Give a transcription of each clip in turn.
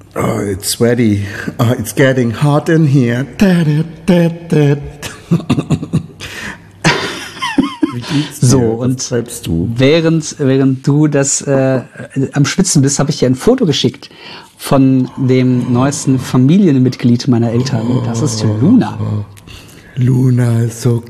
Oh, it's sweaty. Oh, it's getting hot in here. Wie geht's dir? So, Was und treibst du? während du das am Schwitzen bist, habe ich dir ein Foto geschickt von dem neuesten Familienmitglied meiner Eltern. Das ist Luna. Luna ist so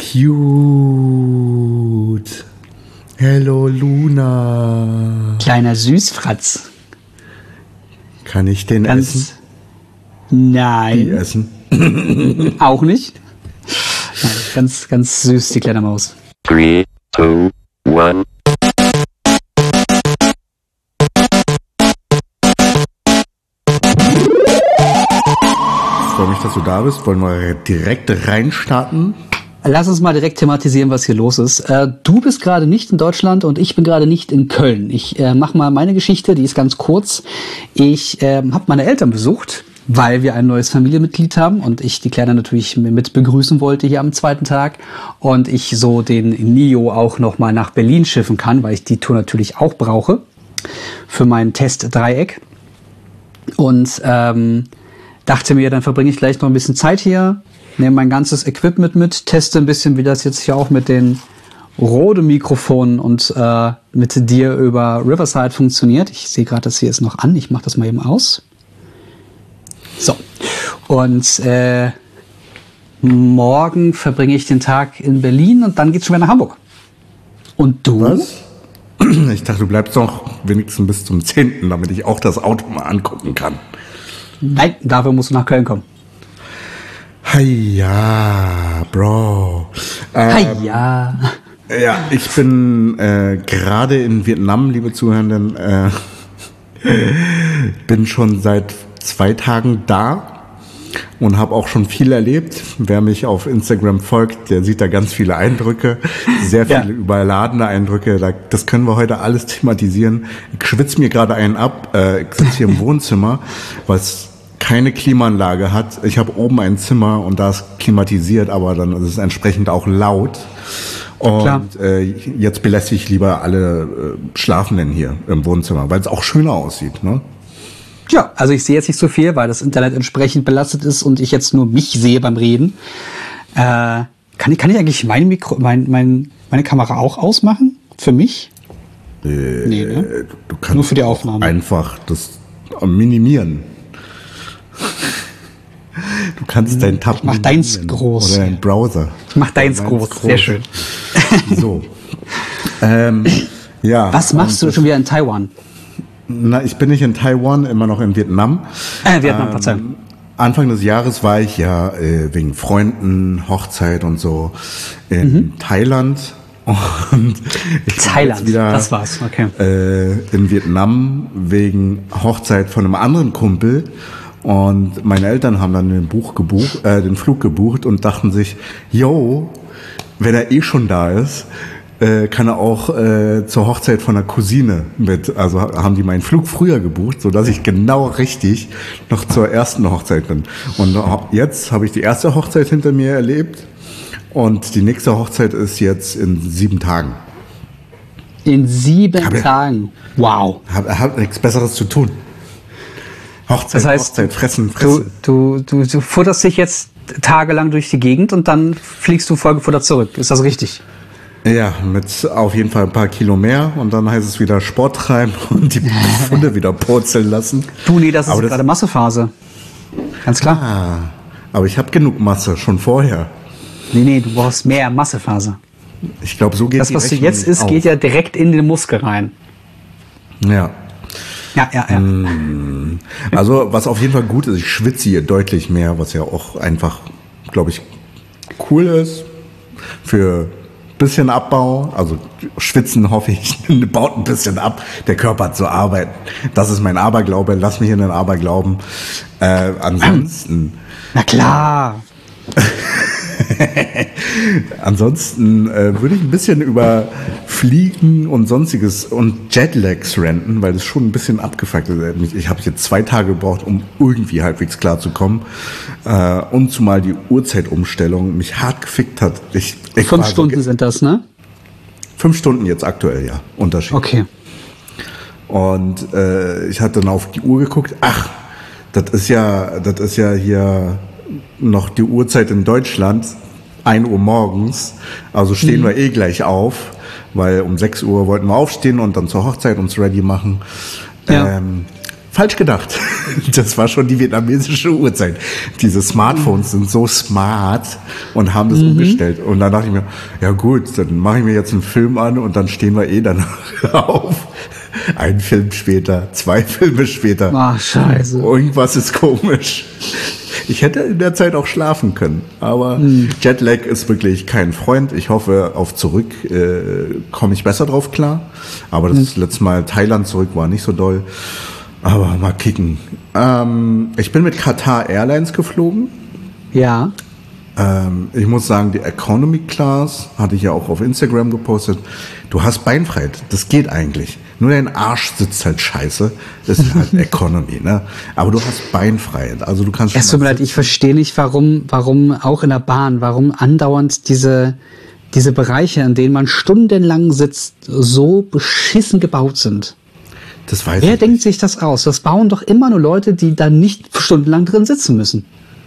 cute. Hello, Luna. Kleiner Süßfratz. Kann ich den essen? Die Nein, essen? auch nicht. Nein, ganz, ganz süß, die kleine Maus. 3, 2, 1. Ich freue mich, dass du da bist. Wollen wir direkt reinstarten? Lass uns mal direkt thematisieren, was hier los ist. Du bist gerade nicht in Deutschland und ich bin gerade nicht in Köln. Ich mache mal meine Geschichte, die ist ganz kurz. Ich habe meine Eltern besucht, weil wir ein neues Familienmitglied haben und ich die Kleine natürlich mit begrüßen wollte hier am zweiten Tag und ich so den Nio auch noch mal nach Berlin schiffen kann, weil ich die Tour natürlich auch brauche für mein Test-Dreieck. Und dachte mir, dann verbringe ich gleich noch ein bisschen Zeit hier, nehme mein ganzes Equipment mit, teste ein bisschen, wie das jetzt hier auch mit den Rode-Mikrofonen und mit dir über Riverside funktioniert. Ich sehe gerade, das hier ist noch an. Ich mache das mal eben aus. So. Und morgen verbringe ich den Tag in Berlin und dann geht's schon wieder nach Hamburg. Und du? Was? Ich dachte, du bleibst noch wenigstens bis zum 10., damit ich auch das Auto mal angucken kann. Nein, dafür musst du nach Köln kommen. Ja, Bro. Ja. Ja, ich bin gerade in Vietnam, liebe Zuhörenden. Bin schon seit 2 Tagen da und habe auch schon viel erlebt. Wer mich auf Instagram folgt, der sieht da ganz viele Eindrücke, sehr viele überladene Eindrücke. Das können wir heute alles thematisieren. Ich schwitze mir gerade einen ab. Ich sitze hier im Wohnzimmer, was keine Klimaanlage hat. Ich habe oben ein Zimmer und da ist klimatisiert, aber dann ist es entsprechend auch laut. Und jetzt belästige ich lieber alle Schlafenden hier im Wohnzimmer, weil es auch schöner aussieht, ne? Ja, also ich sehe jetzt nicht so viel, weil das Internet entsprechend belastet ist und ich jetzt nur mich sehe beim Reden. Kann ich eigentlich meine Kamera auch ausmachen? Für mich? Nee, ne? Du kannst nur für die Aufnahme. Einfach das minimieren. Du kannst deinen Tab Ich mach deins groß. Oder deinen Browser. Ich mach deins groß. Sehr schön. So. Ja. Was machst du schon wieder in Taiwan? Na, ich bin nicht in Taiwan, immer noch in Vietnam. Vietnam, Verzeihung. Anfang des Jahres war ich ja wegen Freunden, Hochzeit und so in Thailand. Und ich bin jetzt wieder das war's, okay. In Vietnam wegen Hochzeit von einem anderen Kumpel. Und meine Eltern haben dann den Flug gebucht und dachten sich, yo, wenn er eh schon da ist, kann er auch zur Hochzeit von einer Cousine mit. Also haben die meinen Flug früher gebucht, sodass ich genau richtig noch zur ersten Hochzeit bin. Und jetzt habe ich die erste Hochzeit hinter mir erlebt und die nächste Hochzeit ist jetzt in 7 Tagen. In 7 Tagen? Wow. Hab nichts Besseres zu tun. Hochzeit, das heißt, Hochzeit, fressen. Du futterst dich jetzt tagelang durch die Gegend und dann fliegst du vollgefuttert zurück. Ist das richtig? Ja, mit auf jeden Fall ein paar Kilo mehr und dann heißt es wieder Sport treiben und die Funde wieder purzeln lassen. Du, nee, das ist gerade Massephase. Ganz klar. Ah, aber ich habe genug Masse, schon vorher. Nee, du brauchst mehr Massephase. Ich glaube, so geht das, was du jetzt isst, geht ja direkt in den Muskel rein. Ja. Ja. Also, was auf jeden Fall gut ist, ich schwitze hier deutlich mehr, was ja auch einfach, glaube ich, cool ist für ein bisschen Abbau. Also, schwitzen, hoffe ich, baut ein bisschen ab. Der Körper hat zu arbeiten. Das ist mein Aberglaube. Lass mich in den Aberglauben. Ansonsten. Na klar. Ansonsten würde ich ein bisschen über Fliegen und Sonstiges und Jetlags ranten, weil das schon ein bisschen abgefuckt ist. Ich habe jetzt 2 Tage gebraucht, um irgendwie halbwegs klar zu kommen. Und zumal die Uhrzeitumstellung mich hart gefickt hat. 5 Stunden sind das, ne? 5 Stunden jetzt aktuell, ja. Unterschied. Okay. Und ich hatte dann auf die Uhr geguckt. Ach, das ist ja hier noch die Uhrzeit in Deutschland, 1 Uhr morgens. Also stehen wir gleich auf, weil um 6 Uhr wollten wir aufstehen und dann zur Hochzeit uns ready machen. Ja. Falsch gedacht. Das war schon die vietnamesische Uhrzeit. Diese Smartphones sind so smart und haben das umgestellt. Und dann dachte ich mir, ja gut, dann mache ich mir jetzt einen Film an und dann stehen wir danach auf. Ein Film später, 2 Filme später. Ach, scheiße. Irgendwas ist komisch. Ich hätte in der Zeit auch schlafen können, aber Jetlag ist wirklich kein Freund. Ich hoffe, auf zurück komme ich besser drauf klar. Aber das letzte Mal Thailand zurück war nicht so doll. Aber mal kicken. Ich bin mit Qatar Airlines geflogen. Ja. Ich muss sagen, die Economy Class hatte ich ja auch auf Instagram gepostet. Du hast Beinfreiheit, das geht eigentlich. Nur dein Arsch sitzt halt scheiße. Das ist halt Economy, ne? Aber du hast Beinfreiheit, also du kannst schon. Es tut mir leid, ich verstehe nicht, warum auch in der Bahn, warum andauernd diese Bereiche, in denen man stundenlang sitzt, so beschissen gebaut sind. Das weiß Wer ich denkt nicht. sich das aus? Das bauen doch immer nur Leute, die da nicht stundenlang drin sitzen müssen.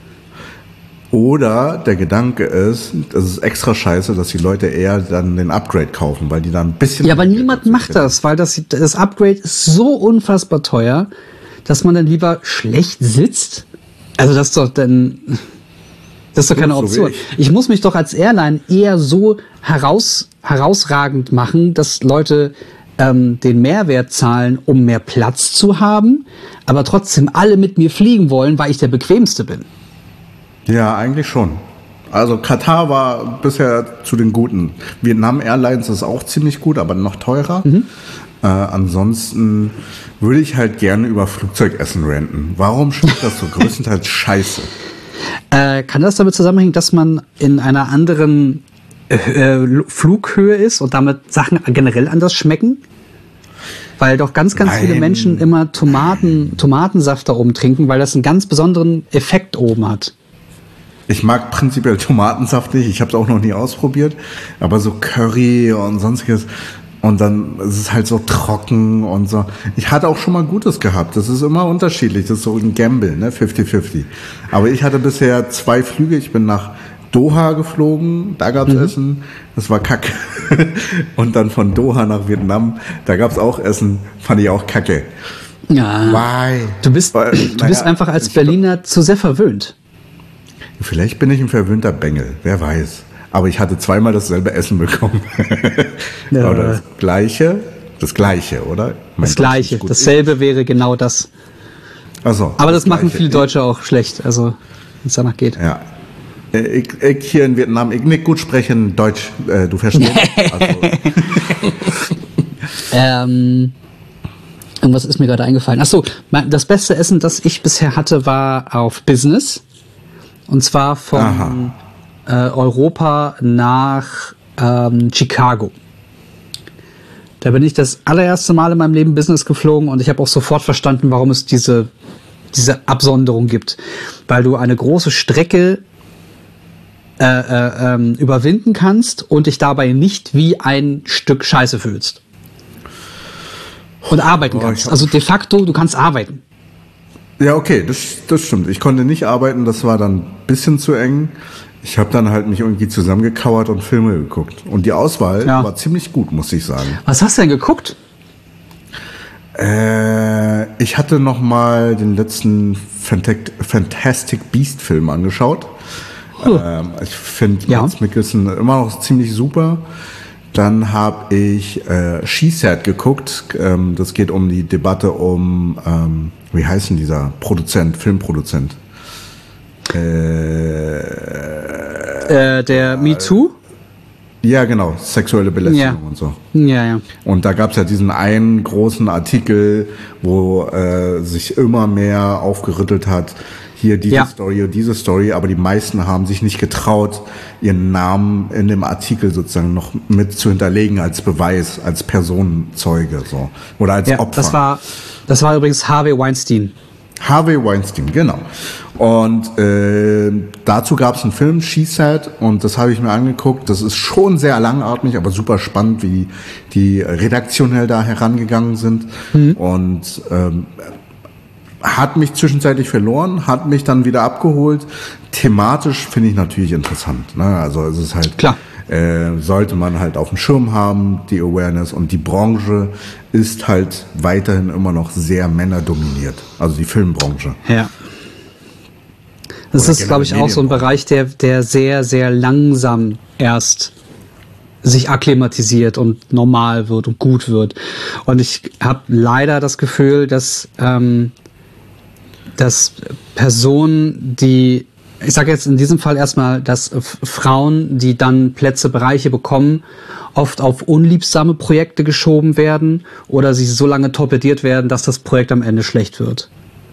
Oder der Gedanke ist, das ist extra scheiße, dass die Leute eher dann den Upgrade kaufen, weil die dann ein bisschen. Ja, aber niemand macht das, weil das Upgrade ist so unfassbar teuer, dass man dann lieber schlecht sitzt. Also das ist doch keine So wie Option. ich. Ich muss mich doch als Airline eher so herausragend machen, dass Leute den Mehrwert zahlen, um mehr Platz zu haben, aber trotzdem alle mit mir fliegen wollen, weil ich der Bequemste bin. Ja, eigentlich schon. Also Katar war bisher zu den Guten. Vietnam Airlines ist auch ziemlich gut, aber noch teurer. Ansonsten würde ich halt gerne über Flugzeugessen ranten. Warum schmeckt das so größtenteils scheiße? Kann das damit zusammenhängen, dass man in einer anderen Flughöhe ist und damit Sachen generell anders schmecken? Weil doch ganz viele Menschen immer Tomatensaft da oben trinken, weil das einen ganz besonderen Effekt oben hat. Ich mag prinzipiell Tomatensaft nicht, ich habe es auch noch nie ausprobiert, aber so Curry und sonstiges und dann ist es halt so trocken und so. Ich hatte auch schon mal Gutes gehabt, das ist immer unterschiedlich, das ist so ein Gamble, ne, 50-50. Aber ich hatte bisher 2 Flüge, ich bin nach Doha geflogen, da gab's Essen, das war kacke. Und dann von Doha nach Vietnam, da gab's auch Essen, fand ich auch kacke. Ja. Why? Du bist einfach als Berliner zu sehr verwöhnt. Vielleicht bin ich ein verwöhnter Bengel, wer weiß. Aber ich hatte 2-mal dasselbe Essen bekommen. Ja. Oder das Gleiche, oder? Das Gleiche, dasselbe wäre genau das. Ach so, Aber das machen Gleiche. viele Deutsche auch schlecht, also wenn es danach geht. Ja. Ich hier in Vietnam, ich nicht gut sprechen Deutsch, du verstehst? Irgendwas ist mir gerade eingefallen. Achso, das beste Essen, das ich bisher hatte, war auf Business. Und zwar von Europa nach Chicago. Da bin ich das allererste Mal in meinem Leben Business geflogen und ich habe auch sofort verstanden, warum es diese Absonderung gibt. Weil du eine große Strecke überwinden kannst und dich dabei nicht wie ein Stück Scheiße fühlst. Und arbeiten kannst. Also de facto, du kannst arbeiten. Ja, okay, das stimmt. Ich konnte nicht arbeiten, das war dann ein bisschen zu eng. Ich habe dann halt mich irgendwie zusammengekauert und Filme geguckt. Und die Auswahl war ziemlich gut, muss ich sagen. Was hast du denn geguckt? Ich hatte noch mal den letzten Fantastic Beast Film angeschaut. Ich finde Mads Mikkelsen immer noch ziemlich super. Dann habe ich She Said geguckt. Das geht um die Debatte um, wie heißt denn dieser Filmproduzent? Der MeToo? Ja, genau, sexuelle Belästigung und so. Ja. Und da gab es ja diesen einen großen Artikel, wo sich immer mehr aufgerüttelt hat, hier diese Story, aber die meisten haben sich nicht getraut, ihren Namen in dem Artikel sozusagen noch mit zu hinterlegen als Beweis, als Personenzeuge so oder als Opfer. Das war übrigens Harvey Weinstein. Harvey Weinstein, genau. Und dazu gab es einen Film, She Said, und das habe ich mir angeguckt. Das ist schon sehr langatmig, aber super spannend, wie die redaktionell da herangegangen sind. Und hat mich zwischenzeitlich verloren, hat mich dann wieder abgeholt. Thematisch finde ich natürlich interessant. Ne? Also es ist halt, klar, sollte man halt auf dem Schirm haben, die Awareness, und die Branche ist halt weiterhin immer noch sehr männerdominiert. Also die Filmbranche. Ja. Das ist, glaube ich, auch so ein Bereich, der sehr, sehr langsam erst sich akklimatisiert und normal wird und gut wird. Und ich habe leider das Gefühl, dass Personen, die, ich sage jetzt in diesem Fall erstmal, dass Frauen, die dann Bereiche bekommen, oft auf unliebsame Projekte geschoben werden oder sie so lange torpediert werden, dass das Projekt am Ende schlecht wird.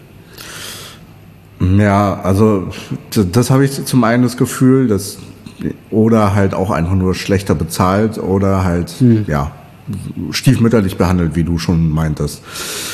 Ja, also das habe ich zum einen das Gefühl, dass oder halt auch einfach nur schlechter bezahlt oder halt ja stiefmütterlich behandelt, wie du schon meintest.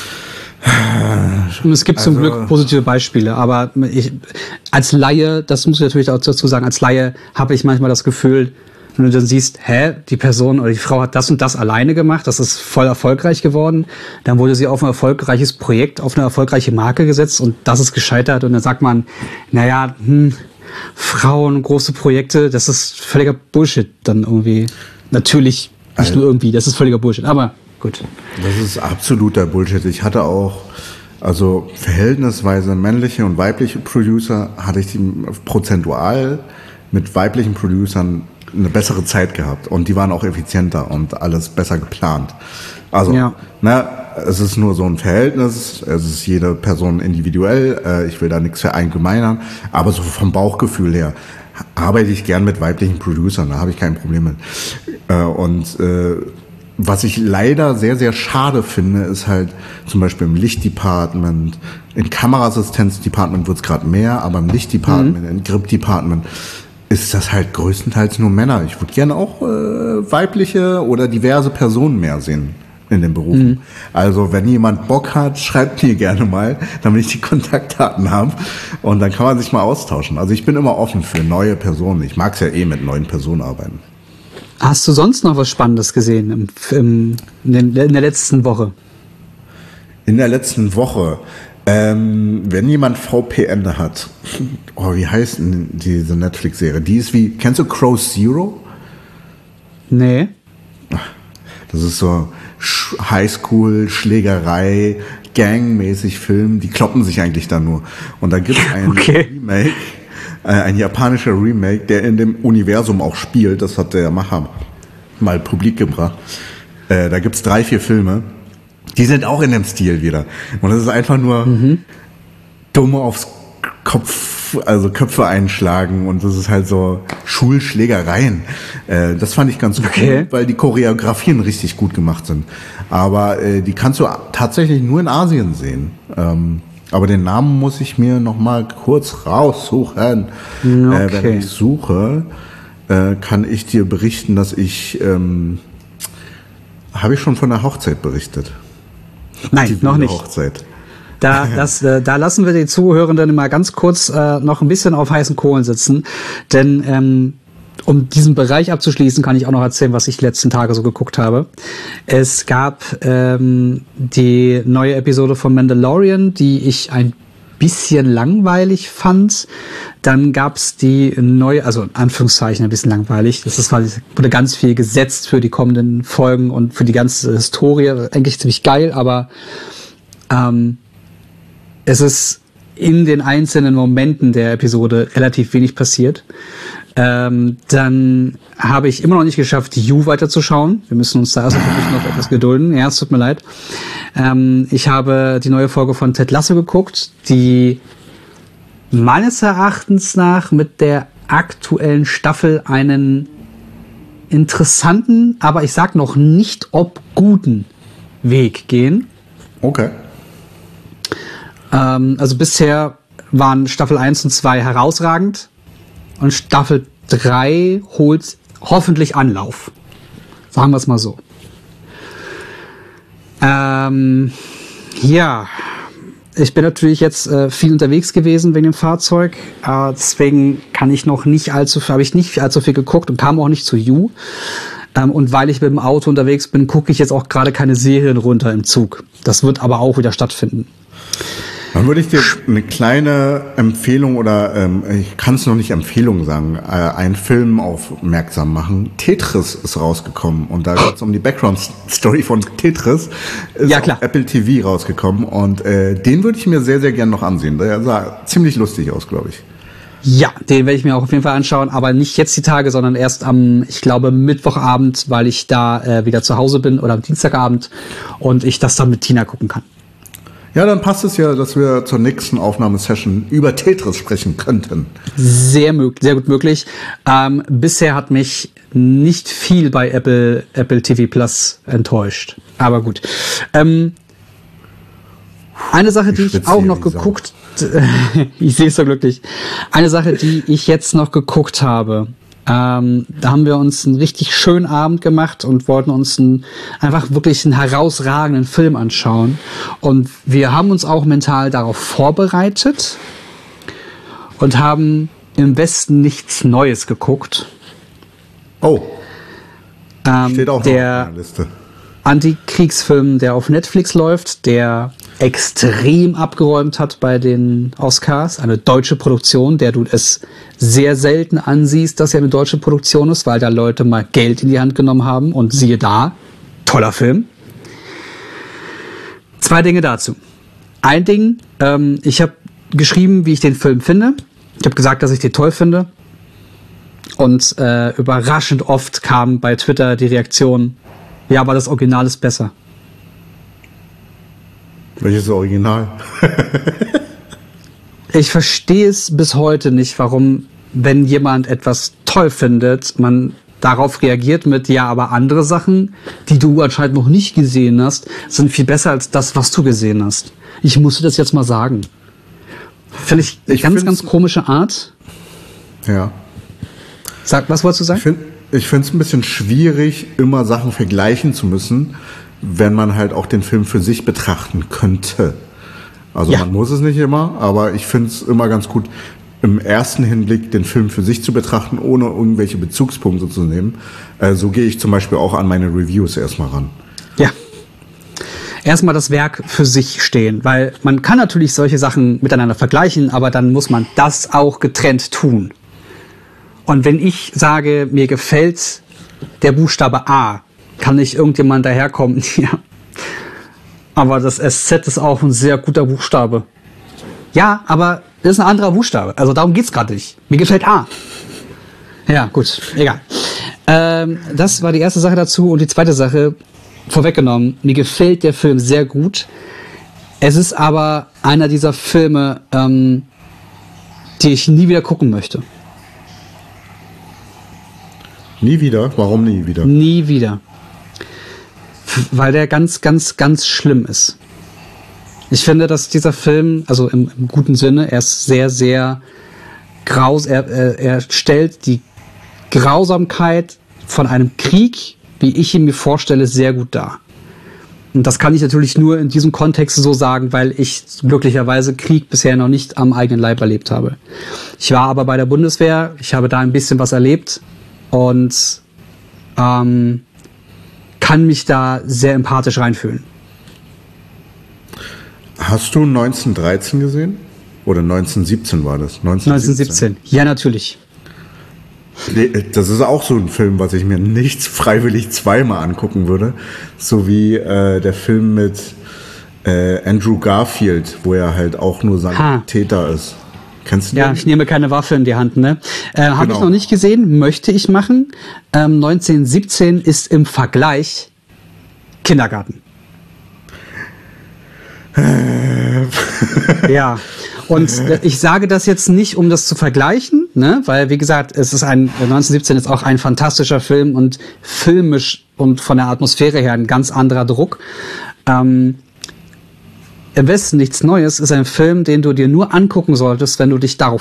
Und es gibt zum Glück positive Beispiele, aber ich als Laie, das muss ich natürlich auch dazu sagen, als Laie habe ich manchmal das Gefühl, wenn du dann siehst, die Person oder die Frau hat das und das alleine gemacht, das ist voll erfolgreich geworden, dann wurde sie auf ein erfolgreiches Projekt, auf eine erfolgreiche Marke gesetzt und das ist gescheitert und dann sagt man, naja, Frauen, große Projekte, das ist völliger Bullshit dann irgendwie. Natürlich, nicht nur irgendwie, das ist völliger Bullshit, aber gut. Das ist absoluter Bullshit. Ich hatte auch, also verhältnisweise männliche und weibliche Producer, hatte ich prozentual mit weiblichen Producern eine bessere Zeit gehabt und die waren auch effizienter und alles besser geplant. Also, es ist nur so ein Verhältnis, es ist jede Person individuell, ich will da nichts verallgemeinern, aber so vom Bauchgefühl her arbeite ich gern mit weiblichen Producern, da habe ich kein Problem mit. Was ich leider sehr, sehr schade finde, ist halt zum Beispiel im Lichtdepartment, im Kameraassistenzdepartment wird es gerade mehr, aber im Lichtdepartment, im Grip-Department ist das halt größtenteils nur Männer. Ich würde gerne auch weibliche oder diverse Personen mehr sehen in den Berufen. Also wenn jemand Bock hat, schreibt mir gerne mal, damit ich die Kontaktdaten habe und dann kann man sich mal austauschen. Also ich bin immer offen für neue Personen. Ich mag es ja mit neuen Personen arbeiten. Hast du sonst noch was Spannendes gesehen in der letzten Woche? In der letzten Woche, wenn jemand VPN hat, wie heißt denn diese Netflix-Serie? Die ist wie, kennst du Crow Zero? Nee. Das ist so Highschool, Schlägerei, Gang-mäßig Film, die kloppen sich eigentlich da nur. Und da gibt es ein Remake, ein japanischer Remake, der in dem Universum auch spielt, das hat der Macher mal publik gebracht. Da gibt's 3-4 Filme, die sind auch in dem Stil wieder. Und das ist einfach nur dumme aufs Kopf, also Köpfe einschlagen und das ist halt so Schulschlägereien. Das fand ich ganz cool, weil die Choreografien richtig gut gemacht sind. Aber die kannst du tatsächlich nur in Asien sehen. Aber den Namen muss ich mir noch mal kurz raussuchen. Wenn ich suche, kann ich dir berichten, dass ich habe ich schon von der Hochzeit berichtet? Nein, noch nicht. Hochzeit. Da lassen wir die Zuhörenden mal ganz kurz noch ein bisschen auf heißen Kohlen sitzen, denn um diesen Bereich abzuschließen, kann ich auch noch erzählen, was ich die letzten Tage so geguckt habe. Es gab die neue Episode von Mandalorian, die ich ein bisschen langweilig fand. Dann gab's die neue, also in Anführungszeichen ein bisschen langweilig. Wurde ganz viel gesetzt für die kommenden Folgen und für die ganze Historie. Eigentlich ziemlich geil, aber es ist in den einzelnen Momenten der Episode relativ wenig passiert. Dann habe ich immer noch nicht geschafft, You weiterzuschauen. Wir müssen uns da erst noch etwas gedulden. Ja, es tut mir leid. Ich habe die neue Folge von Ted Lasso geguckt, die meines Erachtens nach mit der aktuellen Staffel einen interessanten, aber ich sag noch nicht ob guten Weg gehen. Okay. Also bisher waren Staffel 1 und 2 herausragend und Staffel 3 holt hoffentlich Anlauf. Sagen wir es mal so. Ja, ich bin natürlich jetzt viel unterwegs gewesen wegen dem Fahrzeug. Deswegen habe ich nicht allzu viel geguckt und kam auch nicht zu You. Und weil ich mit dem Auto unterwegs bin, gucke ich jetzt auch gerade keine Serien runter im Zug. Das wird aber auch wieder stattfinden. Dann würde ich dir eine kleine Empfehlung oder ich kann es noch nicht Empfehlung sagen, einen Film aufmerksam machen. Tetris ist rausgekommen und da geht es um die Background-Story von Tetris. Ist Ja, klar. auf Apple TV rausgekommen und den würde ich mir sehr, sehr gern noch ansehen. Der sah ziemlich lustig aus, glaube ich. Ja, den werde ich mir auch auf jeden Fall anschauen, aber nicht jetzt die Tage, sondern erst am, ich glaube, Mittwochabend, weil ich da wieder zu Hause bin oder am Dienstagabend und ich das dann mit Tina gucken kann. Ja, dann passt es ja, dass wir zur nächsten Aufnahmesession über Tetris sprechen könnten. Sehr gut möglich. Bisher hat mich nicht viel bei Apple TV Plus enttäuscht. Aber gut. Eine Sache, die ich auch noch geguckt, ich sehe es so glücklich. Eine Sache, die ich jetzt noch geguckt habe, da haben wir uns einen richtig schönen Abend gemacht und wollten uns einfach wirklich einen herausragenden Film anschauen. Und wir haben uns auch mental darauf vorbereitet und haben im Westen nichts Neues geguckt. Oh, steht auch noch auf der meiner Liste. Antikriegsfilm, der auf Netflix läuft, der extrem abgeräumt hat bei den Oscars. Eine deutsche Produktion, der du es sehr selten ansiehst, dass er eine deutsche Produktion ist, weil da Leute mal Geld in die Hand genommen haben und siehe da, toller Film. 2 Dinge dazu. Ein Ding, ich habe geschrieben, wie ich den Film finde. Ich habe gesagt, dass ich den toll finde. Und überraschend oft kam bei Twitter die Reaktion, ja, aber das Original ist besser. Welches Original? Ich verstehe es bis heute nicht, warum, wenn jemand etwas toll findet, man darauf reagiert mit, ja, aber andere Sachen, die du anscheinend noch nicht gesehen hast, sind viel besser als das, was du gesehen hast. Ich musste das jetzt mal sagen. Finde ich eine ganz komische Art. Ja. Sag, was wolltest du sagen? Ich finde es ein bisschen schwierig, immer Sachen vergleichen zu müssen, wenn man halt auch den Film für sich betrachten könnte. Also Ja. man muss es nicht immer, aber ich finde es immer ganz gut, im ersten Hinblick den Film für sich zu betrachten, ohne irgendwelche Bezugspunkte zu nehmen. So gehe ich zum Beispiel auch an meine Reviews erstmal ran. Ja. Erstmal das Werk für sich stehen, weil man kann natürlich solche Sachen miteinander vergleichen, aber dann muss man das auch getrennt tun. Und wenn ich sage, mir gefällt der Buchstabe A, kann nicht irgendjemand daherkommen, ja. Aber das SZ ist auch ein sehr guter Buchstabe. Ja, aber das ist ein anderer Buchstabe. Also darum geht's gerade nicht. Mir gefällt A. Ja, gut, egal. Das war die erste Sache dazu. Und die zweite Sache, vorweggenommen, mir gefällt der Film sehr gut. Es ist aber einer dieser Filme, die ich nie wieder gucken möchte. Nie wieder? Warum nie wieder? Nie wieder. Weil der ganz, ganz, ganz schlimm ist. Ich finde, dass dieser Film, also im guten Sinne, er ist sehr, sehr er stellt die Grausamkeit von einem Krieg, wie ich ihn mir vorstelle, sehr gut dar. Und das kann ich natürlich nur in diesem Kontext so sagen, weil ich glücklicherweise Krieg bisher noch nicht am eigenen Leib erlebt habe. Ich war aber bei der Bundeswehr, ich habe da ein bisschen was erlebt und kann mich da sehr empathisch reinfühlen. Hast du 1913 gesehen? Oder 1917 war das? 1917, ja natürlich. Das ist auch so ein Film, was ich mir nicht freiwillig zweimal angucken würde. So wie der Film mit Andrew Garfield, wo er halt auch nur Sanitäter ist. Kennst du den? Ja, ich nehme keine Waffe in die Hand, ne? Habe ich noch nicht gesehen, möchte ich machen. 1917 ist im Vergleich Kindergarten. Ja, und ich sage das jetzt nicht, um das zu vergleichen, ne? Weil, wie gesagt, 1917 ist auch ein fantastischer Film und filmisch und von der Atmosphäre her ein ganz anderer Druck. Im Westen nichts Neues ist ein Film, den du dir nur angucken solltest, wenn du dich darauf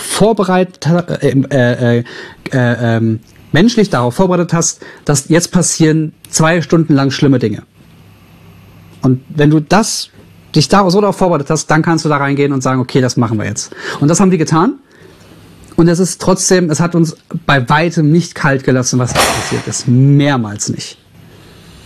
menschlich darauf vorbereitet hast, dass jetzt passieren 2 Stunden lang schlimme Dinge. Und wenn du dich so darauf vorbereitet hast, dann kannst du da reingehen und sagen, okay, das machen wir jetzt. Und das haben wir getan. Und es hat uns bei weitem nicht kalt gelassen, was da passiert ist. Mehrmals nicht.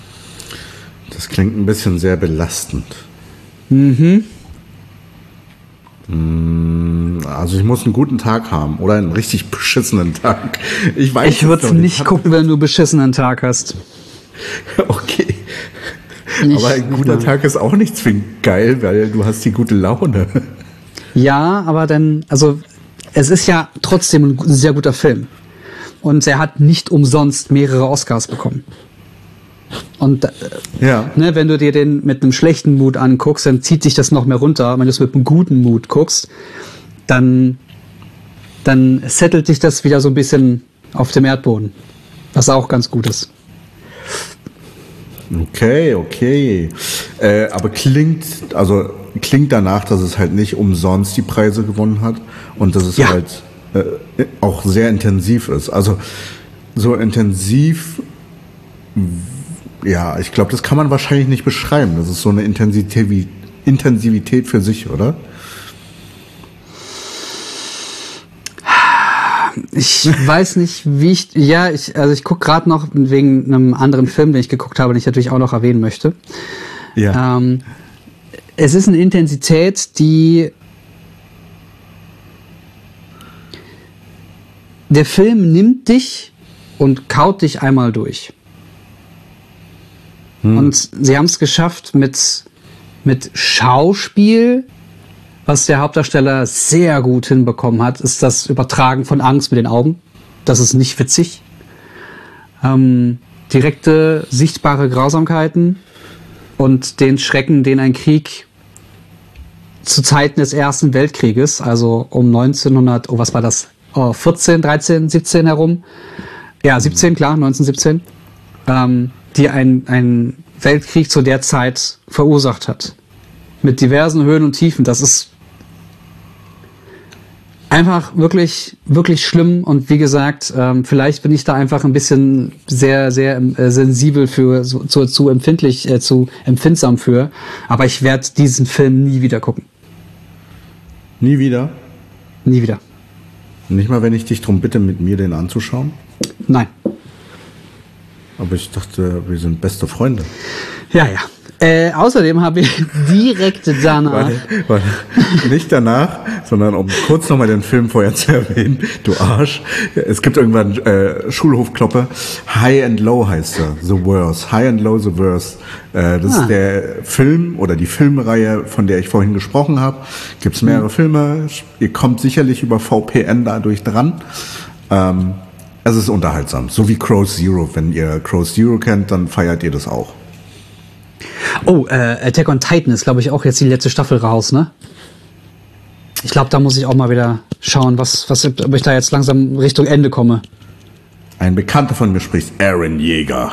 Das klingt ein bisschen sehr belastend. Mhm. Also ich muss einen guten Tag haben oder einen richtig beschissenen Tag. Ich weiß Ich würde es nicht gucken, wenn du einen beschissenen Tag hast. Okay. Aber ein guter Tag ist auch nicht zwingend geil, weil du hast die gute Laune. Ja, aber dann, also es ist ja trotzdem ein sehr guter Film. Und er hat nicht umsonst mehrere Oscars bekommen. Und Ja. ne, wenn du dir den mit einem schlechten Mut anguckst, dann zieht sich das noch mehr runter. Wenn du es mit einem guten Mut guckst, dann settelt sich das wieder so ein bisschen auf dem Erdboden. Was auch ganz gut ist. Okay. Aber klingt danach, dass es halt nicht umsonst die Preise gewonnen hat und dass es Ja. halt auch sehr intensiv ist. Also so intensiv, ja, ich glaube, das kann man wahrscheinlich nicht beschreiben. Das ist so eine Intensivität für sich, oder? Ich weiß nicht, wie ich gucke gerade noch wegen einem anderen Film, den ich geguckt habe, den ich natürlich auch noch erwähnen möchte. Ja. Es ist eine Intensität, der Film nimmt dich und kaut dich einmal durch. Und sie haben es geschafft mit Schauspiel, was der Hauptdarsteller sehr gut hinbekommen hat, ist das Übertragen von Angst mit den Augen. Das ist nicht witzig. Direkte, sichtbare Grausamkeiten und den Schrecken, den ein Krieg zu Zeiten des Ersten Weltkrieges, also um 14, 13, 17 herum, ja, 17, klar, 1917, die ein Weltkrieg zu der Zeit verursacht hat. Mit diversen Höhen und Tiefen. Das ist einfach wirklich, wirklich schlimm. Und wie gesagt, vielleicht bin ich da einfach ein bisschen sehr, sehr sensibel für, zu empfindsam für. Aber ich werde diesen Film nie wieder gucken. Nie wieder? Nie wieder. Nicht mal, wenn ich dich darum bitte, mit mir den anzuschauen? Nein. Aber ich dachte, wir sind beste Freunde. Ja. Außerdem habe ich direkt danach... Warte. Nicht danach, sondern um kurz nochmal den Film vorher zu erwähnen, du Arsch. Es gibt irgendwann Schulhofkloppe. High and Low heißt er. The Worst. High and Low, The Worst. Das ist der Film oder die Filmreihe, von der ich vorhin gesprochen habe. Gibt's mehrere Filme. Ihr kommt sicherlich über VPN dadurch dran. Es ist unterhaltsam. So wie Crow Zero. Wenn ihr Crow Zero kennt, dann feiert ihr das auch. Oh, Attack on Titan ist, glaube ich, auch jetzt die letzte Staffel raus, ne? Ich glaube, da muss ich auch mal wieder schauen, ob ich da jetzt langsam Richtung Ende komme. Ein Bekannter von mir spricht Eren Yeager.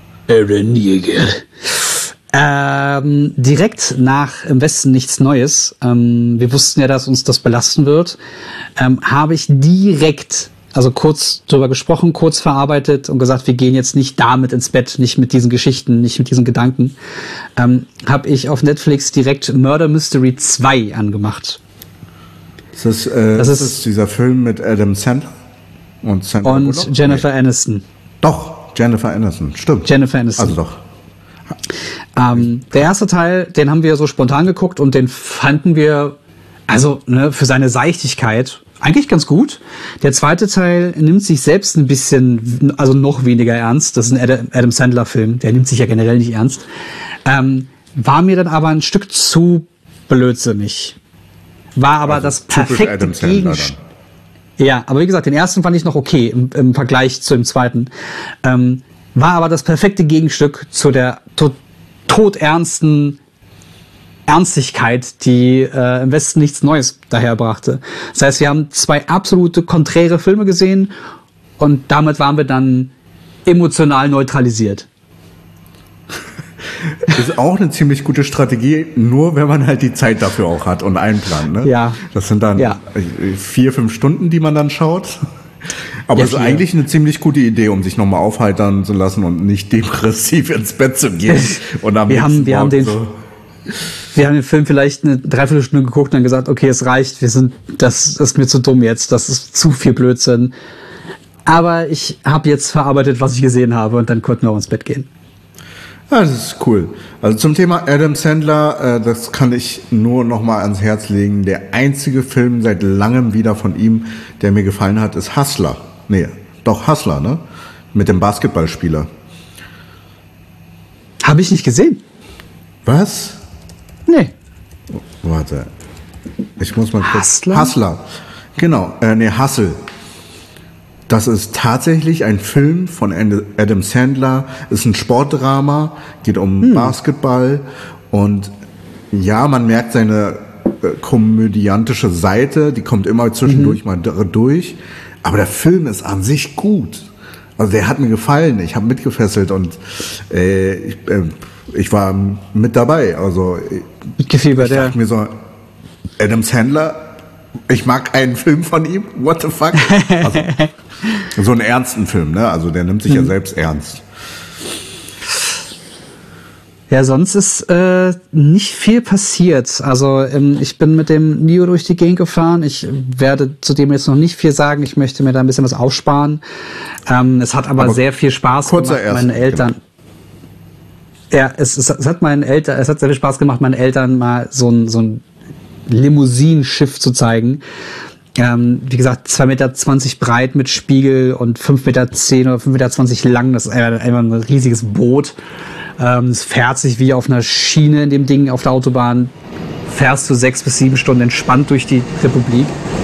Direkt nach Im Westen nichts Neues, wir wussten ja, dass uns das belasten wird, habe ich direkt, also kurz drüber gesprochen, kurz verarbeitet und gesagt, wir gehen jetzt nicht damit ins Bett, nicht mit diesen Geschichten, nicht mit diesen Gedanken, habe ich auf Netflix direkt Murder Mystery 2 angemacht. Das ist dieser Film mit Adam Sandler und Jennifer Aniston. Doch, Jennifer Aniston, stimmt. Jennifer Aniston. Also doch. Der erste Teil, den haben wir so spontan geguckt und den fanden wir, also für seine Seichtigkeit, eigentlich ganz gut. Der zweite Teil nimmt sich selbst ein bisschen, also noch weniger ernst. Das ist ein Adam Sandler-Film, der nimmt sich ja generell nicht ernst. War mir dann aber ein Stück zu blödsinnig. War aber also das perfekte Gegenstück. Ja, aber wie gesagt, den ersten fand ich noch okay im Vergleich zu dem zweiten. War aber das perfekte Gegenstück zu der todernsten Ernstigkeit, die im Westen nichts Neues daherbrachte. Das heißt, wir haben zwei absolute konträre Filme gesehen und damit waren wir dann emotional neutralisiert. Ist auch eine ziemlich gute Strategie, nur wenn man halt die Zeit dafür auch hat und einplant. Ne? Ja. Das sind dann 4-5 Stunden, die man dann schaut. Aber es ist eigentlich eine ziemlich gute Idee, um sich nochmal aufheitern zu lassen und nicht depressiv ins Bett zu gehen. Und wir haben den Film vielleicht eine Dreiviertelstunde geguckt und dann gesagt, okay, es reicht, das ist mir zu dumm jetzt, das ist zu viel Blödsinn. Aber ich habe jetzt verarbeitet, was ich gesehen habe und dann konnten wir auch ins Bett gehen. Ja, das ist cool. Also zum Thema Adam Sandler, das kann ich nur noch mal ans Herz legen. Der einzige Film seit langem wieder von ihm, der mir gefallen hat, ist Hustler. Nee, doch Hustler, ne? Mit dem Basketballspieler. Habe ich nicht gesehen. Was? Nee. Warte. Ich muss mal kurz. Hustler? Hustler. Genau. Hustle. Das ist tatsächlich ein Film von Adam Sandler. Ist ein Sportdrama. Geht um Basketball. Und ja, man merkt seine komödiantische Seite. Die kommt immer zwischendurch mal durch. Aber der Film ist an sich gut. Also der hat mir gefallen. Ich habe mitgefesselt und ich war mit dabei. Also Mitgefiebert, ich dachte mir so, Adam Sandler, ich mag einen Film von ihm, what the fuck? Also, so einen ernsten Film, ne? Also der nimmt sich ja selbst ernst. Ja, sonst ist nicht viel passiert. Also ich bin mit dem Nio durch die Gegend gefahren. Ich werde zudem jetzt noch nicht viel sagen. Ich möchte mir da ein bisschen was aufsparen. Es hat aber sehr viel Spaß gemacht. Meine Eltern. Genau. Ja, es hat sehr viel Spaß gemacht, meinen Eltern mal so ein Limousinenschiff zu zeigen. Wie gesagt, 2,20 Meter breit mit Spiegel und 5,10 Meter oder 5,20 Meter lang. Das ist einfach ein riesiges Boot. Es fährt sich wie auf einer Schiene in dem Ding auf der Autobahn. Fährst du 6 bis 7 Stunden entspannt durch die Republik.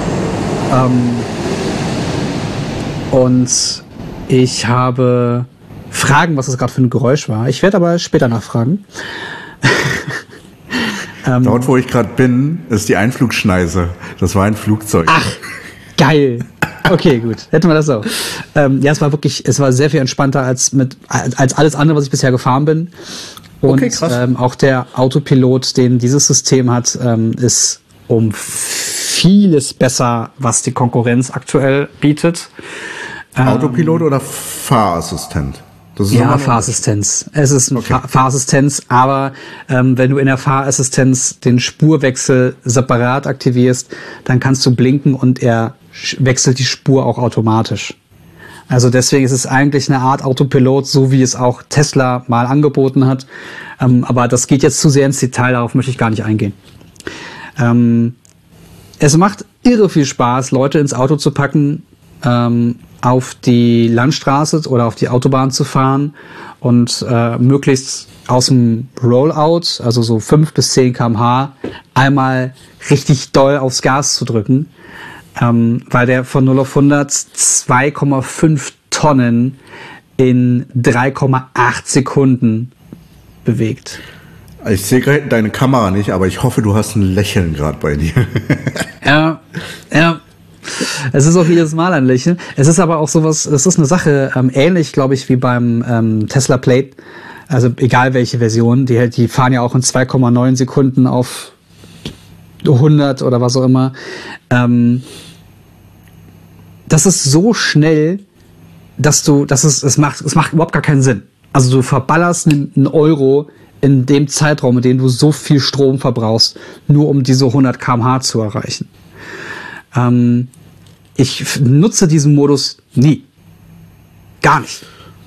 Und ich habe Fragen, was das gerade für ein Geräusch war. Ich werde aber später nachfragen. Dort, wo ich gerade bin, ist die Einflugschneise. Das war ein Flugzeug. Ach, geil. Okay, gut. Hätten wir das auch. Ja, es war sehr viel entspannter als alles andere, was ich bisher gefahren bin. Und okay, krass. Auch der Autopilot, den dieses System hat, ist um vieles besser, was die Konkurrenz aktuell bietet. Autopilot oder Fahrassistent? Das ist ja, Fahrassistenz. Es ist eine Fahrassistenz, aber wenn du in der Fahrassistenz den Spurwechsel separat aktivierst, dann kannst du blinken und er wechselt die Spur auch automatisch. Also deswegen ist es eigentlich eine Art Autopilot, so wie es auch Tesla mal angeboten hat. Aber das geht jetzt zu sehr ins Detail, darauf möchte ich gar nicht eingehen. Es macht irre viel Spaß, Leute ins Auto zu packen, auf die Landstraße oder auf die Autobahn zu fahren und möglichst aus dem Rollout, also so 5 bis 10 km/h, einmal richtig doll aufs Gas zu drücken, weil der von 0 auf 100 2,5 Tonnen in 3,8 Sekunden bewegt. Ich sehe gerade deine Kamera nicht, aber ich hoffe, du hast ein Lächeln gerade bei dir. Ja. Es ist auch jedes Mal ein Lächeln. Es ist aber auch sowas, es ist eine Sache, ähnlich, glaube ich, wie beim Tesla Plate. Also egal welche Version, die fahren ja auch in 2,9 Sekunden auf 100 oder was auch immer. Das ist so schnell, es macht überhaupt gar keinen Sinn. Also du verballerst einen Euro in dem Zeitraum, in dem du so viel Strom verbrauchst, nur um diese 100 km/h zu erreichen. Ich nutze diesen Modus nie. Gar nicht.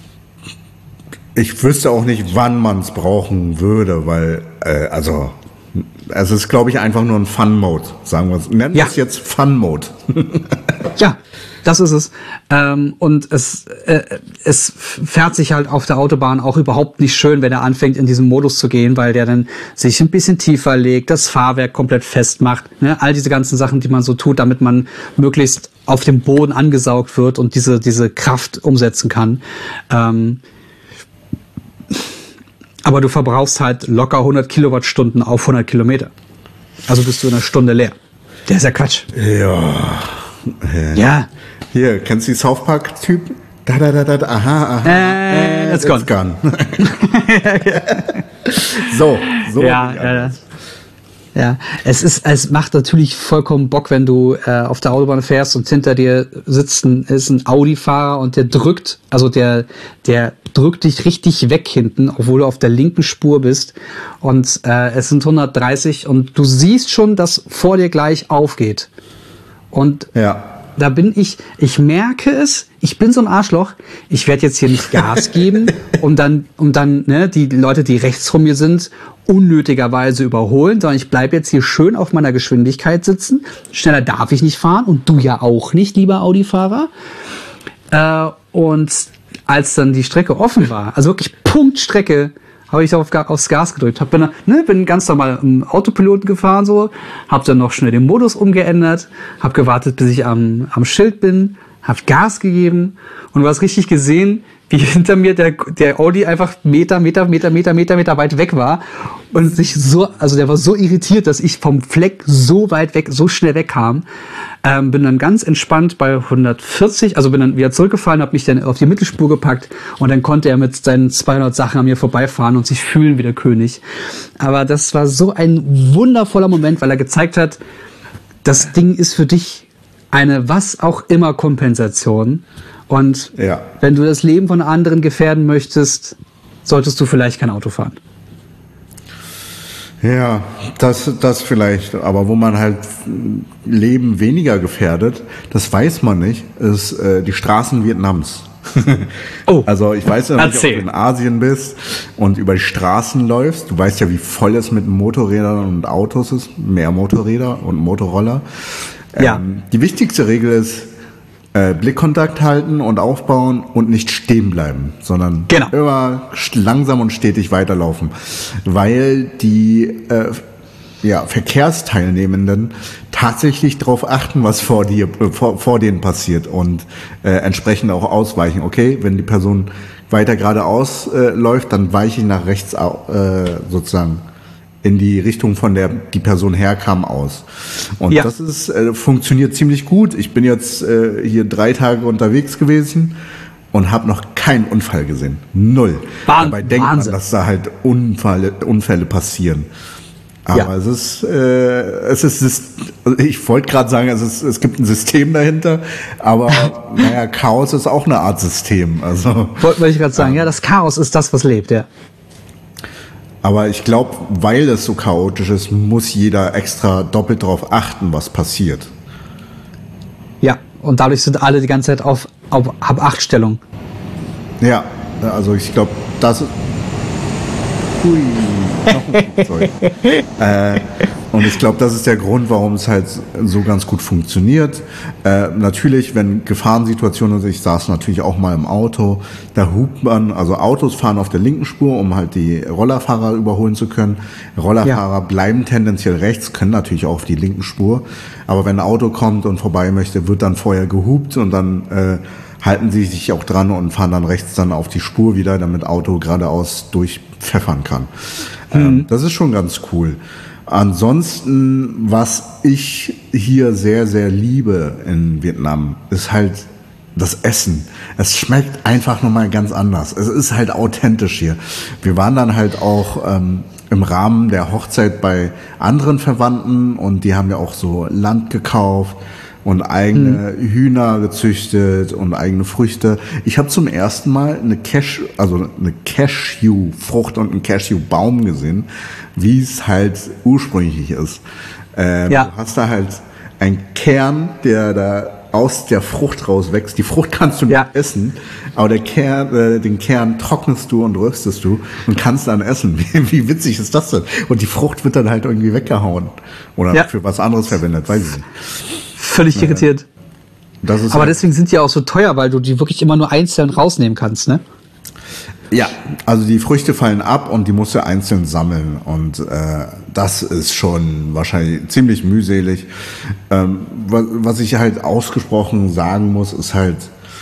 Ich wüsste auch nicht, wann man es brauchen würde, weil, es ist, glaube ich, einfach nur ein Fun-Mode, sagen wir es. Nennen wir es jetzt Fun-Mode. Ja, das ist es. Und es fährt sich halt auf der Autobahn auch überhaupt nicht schön, wenn er anfängt, in diesen Modus zu gehen, weil der dann sich ein bisschen tiefer legt, das Fahrwerk komplett festmacht. Ne? All diese ganzen Sachen, die man so tut, damit man möglichst auf dem Boden angesaugt wird und diese Kraft umsetzen kann. Aber du verbrauchst halt locker 100 Kilowattstunden auf 100 Kilometer. Also bist du in einer Stunde leer. Der ist ja Quatsch. Ja. Hier, kennst du die South Park-Typen? Aha. It's gone. So. Ja, es macht natürlich vollkommen Bock, wenn du auf der Autobahn fährst und hinter dir ist ein Audi-Fahrer und der drückt dich richtig weg hinten, obwohl du auf der linken Spur bist und es sind 130 und du siehst schon, dass vor dir gleich aufgeht. Und da bin ich merke es, ich bin so ein Arschloch, ich werde jetzt hier nicht Gas geben, um dann ne, die Leute, die rechts von mir sind, unnötigerweise überholen, sondern ich bleibe jetzt hier schön auf meiner Geschwindigkeit sitzen. Schneller darf ich nicht fahren und du ja auch nicht, lieber Audi-Fahrer. Und als dann die Strecke offen war, also wirklich Punktstrecke, habe ich aufs Gas gedrückt. Bin ganz normal im Autopiloten gefahren, so, habe dann noch schnell den Modus umgeändert, habe gewartet, bis ich am Schild bin, habe Gas gegeben und du hast richtig gesehen, wie hinter mir der Audi einfach Meter weit weg war und der war so irritiert, dass ich vom Fleck so weit weg, so schnell wegkam. Bin dann ganz entspannt bei 140, also bin dann wieder zurückgefahren, habe mich dann auf die Mittelspur gepackt und dann konnte er mit seinen 200 Sachen an mir vorbeifahren und sich fühlen wie der König. Aber das war so ein wundervoller Moment, weil er gezeigt hat, das Ding ist für dich eine was auch immer Kompensation. Und wenn du das Leben von anderen gefährden möchtest, solltest du vielleicht kein Auto fahren. Ja, das vielleicht. Aber wo man halt Leben weniger gefährdet, das weiß man nicht, ist die Straßen Vietnams. Oh, also ich weiß ja nicht, erzähl. ob du in Asien bist und über die Straßen läufst. Du weißt ja, wie voll es mit Motorrädern und Autos ist. Mehr Motorräder und Motorroller. Ja. Die wichtigste Regel ist, Blickkontakt halten und aufbauen und nicht stehen bleiben, sondern immer langsam und stetig weiterlaufen, weil die Verkehrsteilnehmenden tatsächlich darauf achten, was vor denen passiert und entsprechend auch ausweichen. Okay, wenn die Person weiter geradeaus läuft, dann weiche ich nach rechts sozusagen in die Richtung, von der die Person herkam, aus. Und das ist funktioniert ziemlich gut. Ich bin jetzt hier 3 Tage unterwegs gewesen und habe noch keinen Unfall gesehen. 0. Dabei denkt man, dass da halt Unfälle passieren. Aber es ist, ich wollte gerade sagen, es gibt ein System dahinter, aber naja, Chaos ist auch eine Art System. Also wollte ich gerade sagen, das Chaos ist das, was lebt, ja. Aber ich glaube, weil es so chaotisch ist, muss jeder extra doppelt darauf achten, was passiert. Ja, und dadurch sind alle die ganze Zeit auf Hab-Acht-Stellung. Ja, also ich glaube, das ist... Hui, noch ein Flugzeug. Und ich glaube, das ist der Grund, warum es halt so ganz gut funktioniert. Natürlich, wenn Gefahrensituationen sind, ich saß natürlich auch mal im Auto, da hupt man, also Autos fahren auf der linken Spur, um halt die Rollerfahrer überholen zu können. Rollerfahrer bleiben tendenziell rechts, können natürlich auch auf die linken Spur. Aber wenn ein Auto kommt und vorbei möchte, wird dann vorher gehupt und dann halten sie sich auch dran und fahren dann rechts dann auf die Spur wieder, damit Auto geradeaus durchpfeffern kann. Das ist schon ganz cool. Ansonsten, was ich hier sehr, sehr liebe in Vietnam, ist halt das Essen. Es schmeckt einfach nochmal ganz anders. Es ist halt authentisch hier. Wir waren dann halt auch im Rahmen der Hochzeit bei anderen Verwandten und die haben ja auch so Land gekauft und eigene Hühner gezüchtet und eigene Früchte. Ich habe zum ersten Mal eine Cashew-Frucht und einen Cashew-Baum gesehen, wie es halt ursprünglich ist. Du hast da halt einen Kern, der da aus der Frucht rauswächst. Die Frucht kannst du nicht essen, aber den Kern trocknest du und röstest du und kannst dann essen. Wie witzig ist das denn? Und die Frucht wird dann halt irgendwie weggehauen oder für was anderes verwendet, weiß ich nicht. Völlig irritiert. Das ist aber deswegen sind die auch so teuer, weil du die wirklich immer nur einzeln rausnehmen kannst, ne? Ja, also die Früchte fallen ab und die musst du einzeln sammeln und das ist schon wahrscheinlich ziemlich mühselig. Was ich halt ausgesprochen sagen muss, ist halt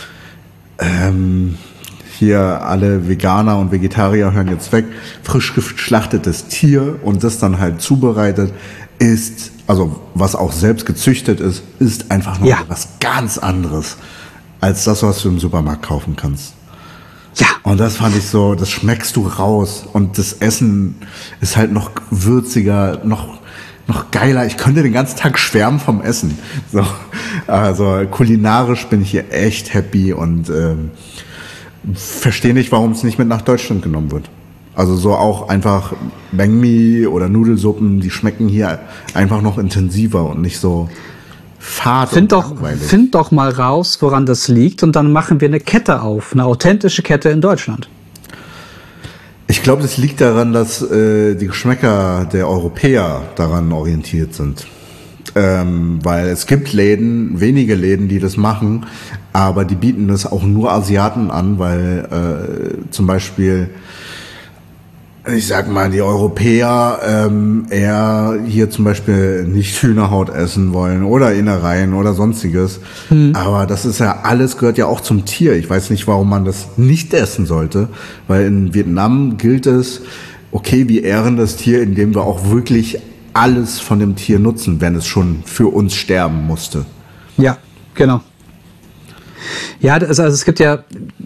hier alle Veganer und Vegetarier hören jetzt weg, frisch geschlachtetes Tier und das dann halt zubereitet ist, also was auch selbst gezüchtet ist einfach noch was ganz anderes als das, was du im Supermarkt kaufen kannst. Ja. Und das fand ich so, das schmeckst du raus und das Essen ist halt noch würziger, noch geiler. Ich könnte den ganzen Tag schwärmen vom Essen. So, also kulinarisch bin ich hier echt happy und verstehe nicht, warum es nicht mit nach Deutschland genommen wird. Also so auch einfach Banh Mi oder Nudelsuppen, die schmecken hier einfach noch intensiver und nicht so fad Find und doch, langweilig. find doch mal raus, woran das liegt, und dann machen wir eine Kette auf, eine authentische Kette in Deutschland. Ich glaube, das liegt daran, dass die Geschmäcker der Europäer daran orientiert sind. Weil es gibt wenige Läden, die das machen, aber die bieten das auch nur Asiaten an, weil zum Beispiel, ich sag mal, die Europäer eher hier zum Beispiel nicht Hühnerhaut essen wollen oder Innereien oder sonstiges. Aber das ist ja alles, gehört ja auch zum Tier. Ich weiß nicht, warum man das nicht essen sollte, weil in Vietnam gilt es, okay, wir ehren das Tier, indem wir auch wirklich alles von dem Tier nutzen, wenn es schon für uns sterben musste. Ja, genau. Ja, also es gibt ja,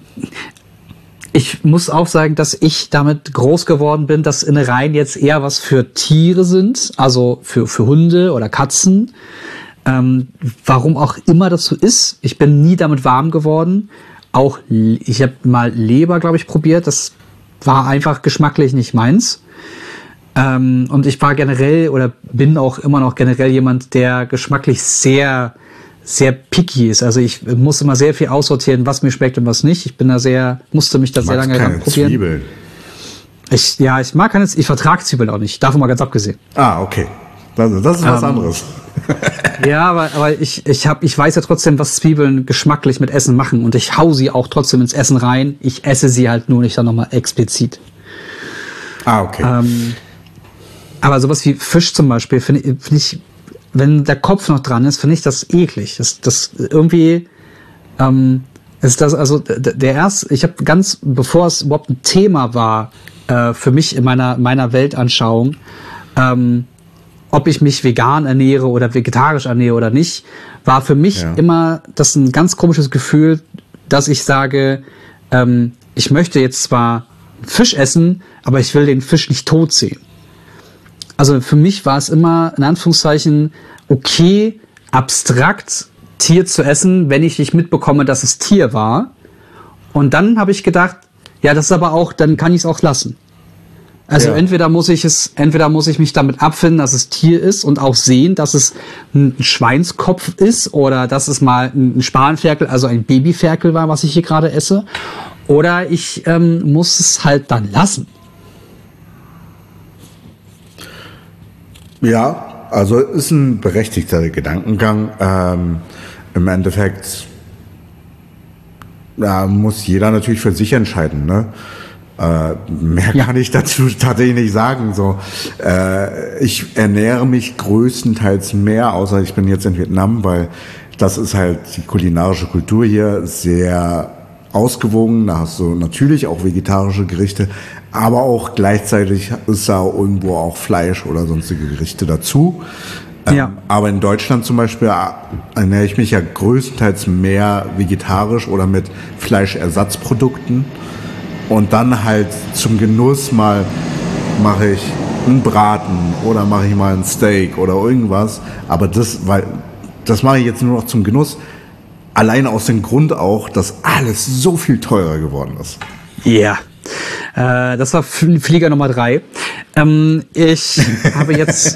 ich muss auch sagen, dass ich damit groß geworden bin, dass Innereien jetzt eher was für Tiere sind, also für Hunde oder Katzen. Warum auch immer das so ist. Ich bin nie damit warm geworden. Auch ich habe mal Leber, glaube ich, probiert. Das war einfach geschmacklich nicht meins. Und ich war generell oder bin auch immer noch generell jemand, der geschmacklich sehr, sehr picky ist. Also ich muss immer sehr viel aussortieren, was mir schmeckt und was nicht. Ich bin da musste mich da sehr lange ranprobieren. Zwiebeln. Ich mag keine, ich vertrage Zwiebeln auch nicht. Davon mal ganz abgesehen. Ah, okay. Das ist was anderes. Ja, aber ich weiß ja trotzdem, was Zwiebeln geschmacklich mit Essen machen, und ich hau sie auch trotzdem ins Essen rein. Ich esse sie halt nur nicht dann nochmal explizit. Ah, okay. Aber sowas wie Fisch zum Beispiel finde ich, wenn der Kopf noch dran ist, finde ich das eklig. Das irgendwie ist das, also ich habe ganz, bevor es überhaupt ein Thema war für mich in meiner Weltanschauung, ob ich mich vegan ernähre oder vegetarisch ernähre oder nicht, war für mich immer das ein ganz komisches Gefühl, dass ich sage, ich möchte jetzt zwar Fisch essen, aber ich will den Fisch nicht tot sehen. Also für mich war es immer, in Anführungszeichen, okay, abstrakt Tier zu essen, wenn ich nicht mitbekomme, dass es Tier war. Und dann habe ich gedacht, ja, das ist aber auch, dann kann ich es auch lassen. Also entweder muss ich mich damit abfinden, dass es Tier ist, und auch sehen, dass es ein Schweinskopf ist oder dass es mal ein Spanferkel, also ein Babyferkel war, was ich hier gerade esse. Oder ich muss es halt dann lassen. Ja, also ist ein berechtigter Gedankengang. Im Endeffekt muss jeder natürlich für sich entscheiden, ne? Mehr kann ich dazu tatsächlich nicht sagen. So, ich ernähre mich größtenteils mehr, außer ich bin jetzt in Vietnam, weil das ist halt die kulinarische Kultur hier sehr ausgewogen. Da hast du natürlich auch vegetarische Gerichte, aber auch gleichzeitig ist da irgendwo auch Fleisch oder sonstige Gerichte dazu. Aber in Deutschland zum Beispiel ernähre ich mich ja größtenteils mehr vegetarisch oder mit Fleischersatzprodukten. Und dann halt zum Genuss mal mache ich einen Braten oder mache ich mal ein Steak oder irgendwas. Aber das mache ich jetzt nur noch zum Genuss. Allein aus dem Grund auch, dass alles so viel teurer geworden ist. Ja. Das war Flieger Nummer 3. Ich habe jetzt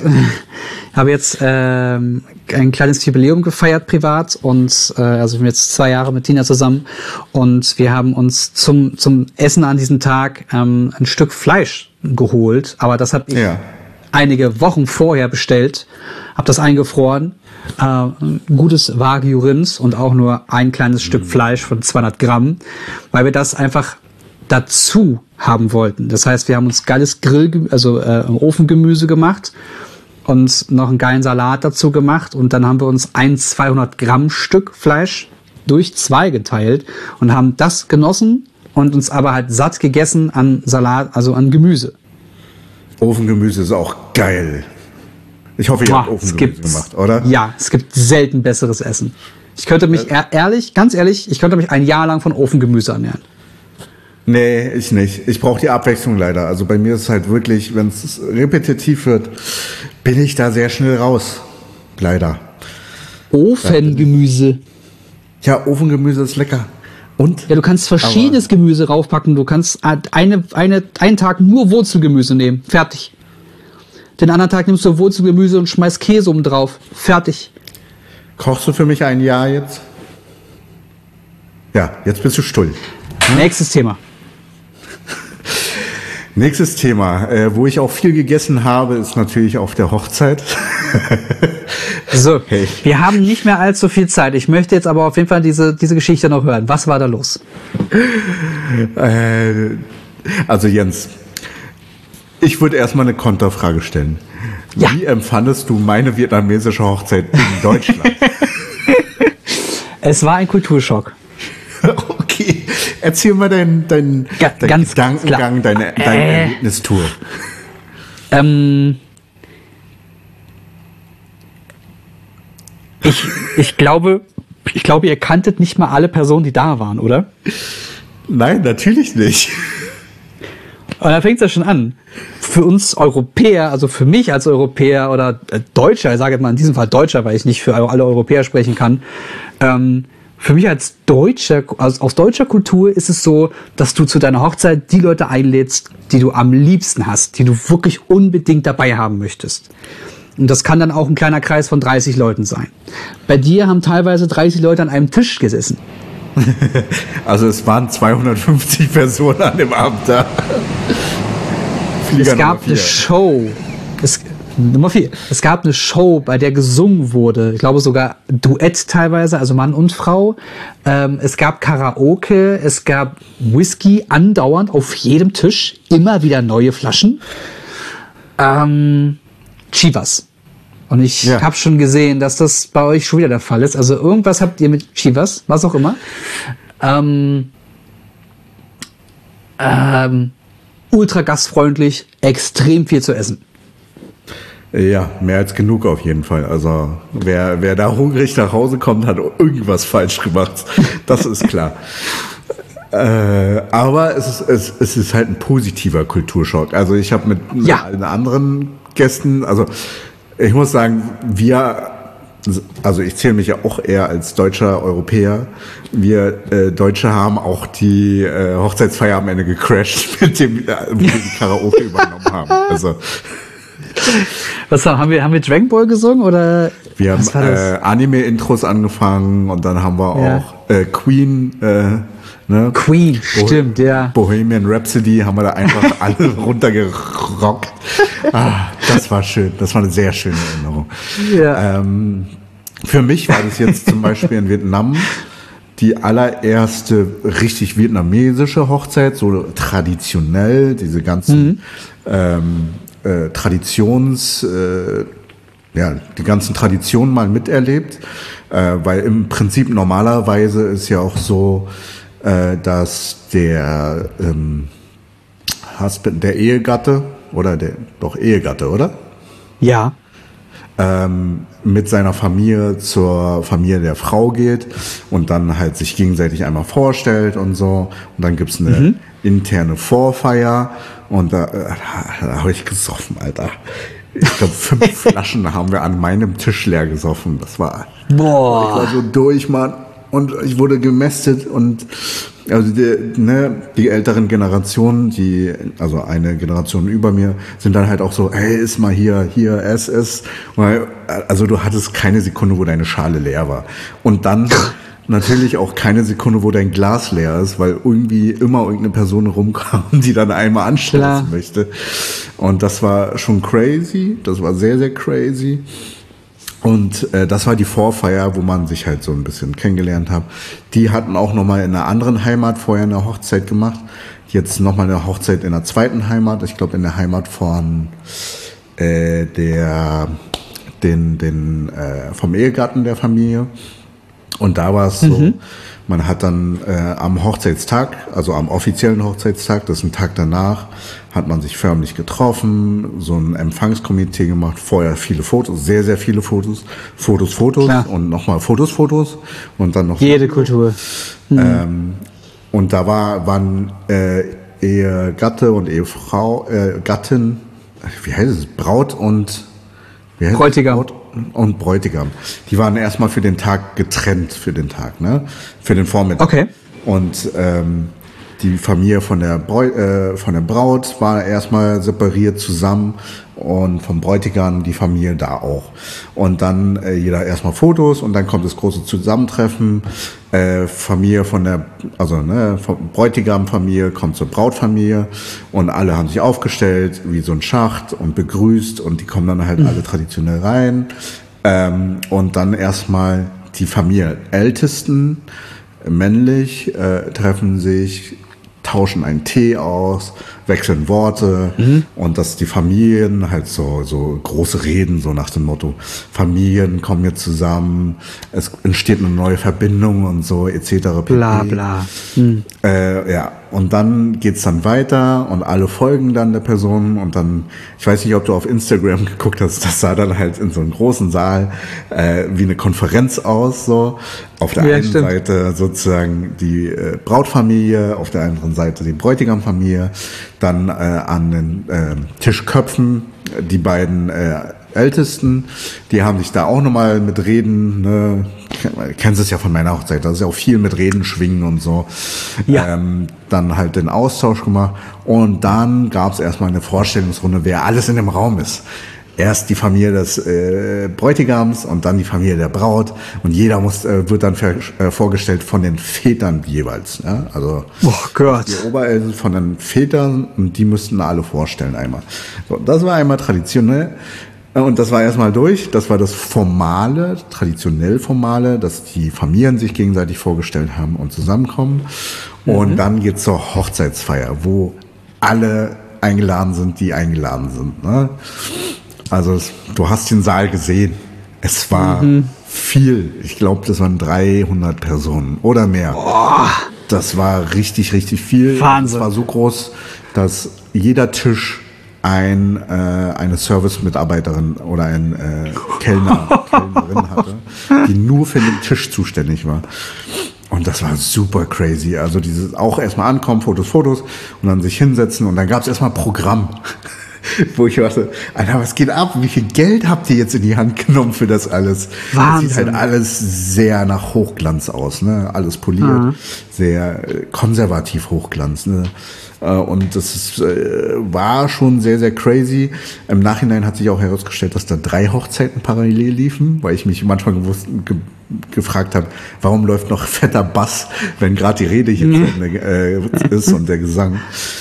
ein kleines Jubiläum gefeiert privat, und also ich bin jetzt 2 Jahre mit Tina zusammen, und wir haben uns zum Essen an diesem Tag ein Stück Fleisch geholt, aber das habe ich einige Wochen vorher bestellt, habe das eingefroren, gutes Wagyu-Rind und auch nur ein kleines Stück Fleisch von 200 Gramm, weil wir das einfach dazu haben wollten. Das heißt, wir haben uns geiles Ofengemüse gemacht und noch einen geilen Salat dazu gemacht, und dann haben wir uns ein 200 Gramm Stück Fleisch durch 2 geteilt und haben das genossen und uns aber halt satt gegessen an Salat, also an Gemüse. Ofengemüse ist auch geil. Ich hoffe, ihr habt Ofengemüse gemacht, oder? Ja, es gibt selten besseres Essen. Ich könnte mich ganz ehrlich, ich könnte mich ein Jahr lang von Ofengemüse ernähren. Nee, ich nicht. Ich brauche die Abwechslung leider. Also bei mir ist es halt wirklich, wenn es repetitiv wird, bin ich da sehr schnell raus. Leider. Ofengemüse. Ja, Ofengemüse ist lecker. Und? Ja, du kannst verschiedenes Gemüse raufpacken. Du kannst einen Tag nur Wurzelgemüse nehmen. Fertig. Den anderen Tag nimmst du Wurzelgemüse und schmeißt Käse oben drauf. Fertig. Kochst du für mich ein Jahr jetzt? Ja, jetzt bist du stull. Nächstes Thema. Nächstes Thema, wo ich auch viel gegessen habe, ist natürlich auf der Hochzeit. So, Hey. wir haben nicht mehr allzu viel Zeit. Ich möchte jetzt aber auf jeden Fall diese Geschichte noch hören. Was war da los? Also Jens, ich würde erstmal eine Konterfrage stellen. Ja. Wie empfandest du meine vietnamesische Hochzeit in Deutschland? Es war ein Kulturschock. Okay, erzähl mal deinen Ganz Gedankengang, deine Erlebnistour. Ich glaube, ihr kanntet nicht mal alle Personen, die da waren, oder? Nein, natürlich nicht. Und da fängt es ja schon an. Für uns Europäer, also für mich als Europäer oder Deutscher, ich sage jetzt mal in diesem Fall Deutscher, weil ich nicht für alle Europäer sprechen kann, für mich als Deutscher, also aus deutscher Kultur ist es so, dass du zu deiner Hochzeit die Leute einlädst, die du am liebsten hast, die du wirklich unbedingt dabei haben möchtest. Und das kann dann auch ein kleiner Kreis von 30 Leuten sein. Bei dir haben teilweise 30 Leute an einem Tisch gesessen. Also es waren 250 Personen an dem Abend da. Flieger Es gab eine Show. Nummer 4. Es gab eine Show, bei der gesungen wurde. Ich glaube sogar Duett teilweise, also Mann und Frau. Es gab Karaoke, es gab Whisky andauernd auf jedem Tisch. Immer wieder neue Flaschen. Chivas. Und ich habe schon gesehen, dass das bei euch schon wieder der Fall ist. Also irgendwas habt ihr mit Chivas, was auch immer. Ultra gastfreundlich, extrem viel zu essen. Ja, mehr als genug auf jeden Fall. Also wer da hungrig nach Hause kommt, hat irgendwas falsch gemacht. Das ist klar. Aber es ist halt ein positiver Kulturschock. Also ich habe mit allen anderen Gästen, also ich muss sagen, also ich zähle mich ja auch eher als deutscher Europäer. Wir Deutsche haben auch die Hochzeitsfeier am Ende gecrashed, mit dem wir die Karaoke übernommen haben. Also was haben wir Dragon Ball gesungen oder? Wir haben Anime-Intros angefangen und dann haben wir auch Queen. Ne? Queen, stimmt, ja. Bohemian Rhapsody haben wir da einfach alle runtergerockt. Das war schön. Das war eine sehr schöne Erinnerung. Ja. Für mich war das jetzt zum Beispiel in Vietnam die allererste richtig vietnamesische Hochzeit, so traditionell, diese ganzen die ganzen Traditionen mal miterlebt, weil im Prinzip normalerweise ist ja auch so, dass der Husband, der Ehegatte, Ehegatte, oder? Ja. Mit seiner Familie zur Familie der Frau geht und dann halt sich gegenseitig einmal vorstellt und so. Und dann gibt's eine interne Vorfeier und da habe ich gesoffen, Alter. Ich glaube, 5 Flaschen haben wir an meinem Tisch leer gesoffen. Das war, ich war so durch, Mann. Und ich wurde gemästet und also die älteren Generationen, also eine Generation über mir, sind dann halt auch so, hey, iss mal hier, ess. Also du hattest keine Sekunde, wo deine Schale leer war. Und dann natürlich auch keine Sekunde, wo dein Glas leer ist, weil irgendwie immer irgendeine Person rumkam, die dann einmal anstoßen möchte. Und das war schon crazy. Das war sehr, sehr crazy. Und das war die Vorfeier, wo man sich halt so ein bisschen kennengelernt hat. Die hatten auch nochmal in einer anderen Heimat vorher eine Hochzeit gemacht. Jetzt nochmal eine Hochzeit in der zweiten Heimat. Ich glaube in der Heimat von vom Ehegatten der Familie. Und da war es so, man hat dann am Hochzeitstag, also am offiziellen Hochzeitstag, das ist ein Tag danach, hat man sich förmlich getroffen, so ein Empfangskomitee gemacht, vorher viele Fotos, sehr, sehr viele Fotos Klar. Und nochmal Fotos und dann noch jede Kultur. Und da waren Ehegatte und Ehefrau, Gattin, wie heißt es, Braut und Bräutigam. Und Bräutigam. Die waren erstmal für den Tag getrennt, für den Tag, ne? Für den Vormittag. Okay. Und die Familie von der Braut war erstmal separiert zusammen und vom Bräutigam die Familie da auch. Und dann jeder erstmal Fotos und dann kommt das große Zusammentreffen. Familie vom Bräutigam-Familie kommt zur Brautfamilie und alle haben sich aufgestellt wie so ein Schacht und begrüßt und die kommen dann halt alle traditionell rein. Und dann erstmal die Familienältesten, männlich, treffen sich, tauschen einen Tee aus, wechseln Worte und dass die Familien halt so große Reden, so nach dem Motto, Familien kommen jetzt zusammen, es entsteht eine neue Verbindung und so etc. Bla bla. Ja, und dann geht's dann weiter und alle folgen dann der Person und dann, ich weiß nicht, ob du auf Instagram geguckt hast, das sah dann halt in so einem großen Saal wie eine Konferenz aus, so. Auf der einen Seite sozusagen die Brautfamilie, auf der anderen Seite die Bräutigamfamilie, dann an den Tischköpfen die beiden Ältesten, die haben sich da auch nochmal mit Reden, ne, kennst es ja von meiner Hochzeit, das ist ja auch viel mit Reden schwingen und so, ja. Dann halt den Austausch gemacht und dann gab es erstmal eine Vorstellungsrunde, wer alles in dem Raum ist. Erst die Familie des Bräutigams und dann die Familie der Braut und jeder wird dann vorgestellt von den Vätern jeweils. Ja? Also die Obereltern von den Vätern und die müssten alle vorstellen einmal. So, das war einmal traditionell und das war erstmal durch. Das war das Formale, traditionell Formale, dass die Familien sich gegenseitig vorgestellt haben und zusammenkommen. Und dann geht's zur Hochzeitsfeier, wo alle eingeladen sind, die eingeladen sind. Ne? Also du hast den Saal gesehen. Es war viel. Ich glaube, das waren 300 Personen oder mehr. Boah. Das war richtig, richtig viel. Wahnsinn. Es war so groß, dass jeder Tisch eine Service-Mitarbeiterin oder ein Kellnerin hatte, die nur für den Tisch zuständig war. Und das war super crazy. Also dieses auch erstmal ankommen, Fotos und dann sich hinsetzen und dann gab es erstmal Programm. Wo ich dachte, Alter, was geht ab? Wie viel Geld habt ihr jetzt in die Hand genommen für das alles? Wahnsinn. Das sieht halt alles sehr nach Hochglanz aus, ne? Alles poliert, sehr konservativ Hochglanz, ne? Und das war schon sehr, sehr crazy. Im Nachhinein hat sich auch herausgestellt, dass da 3 Hochzeiten parallel liefen, weil ich mich manchmal gefragt habe, warum läuft noch fetter Bass, wenn gerade die Rede hier ist und der Gesang.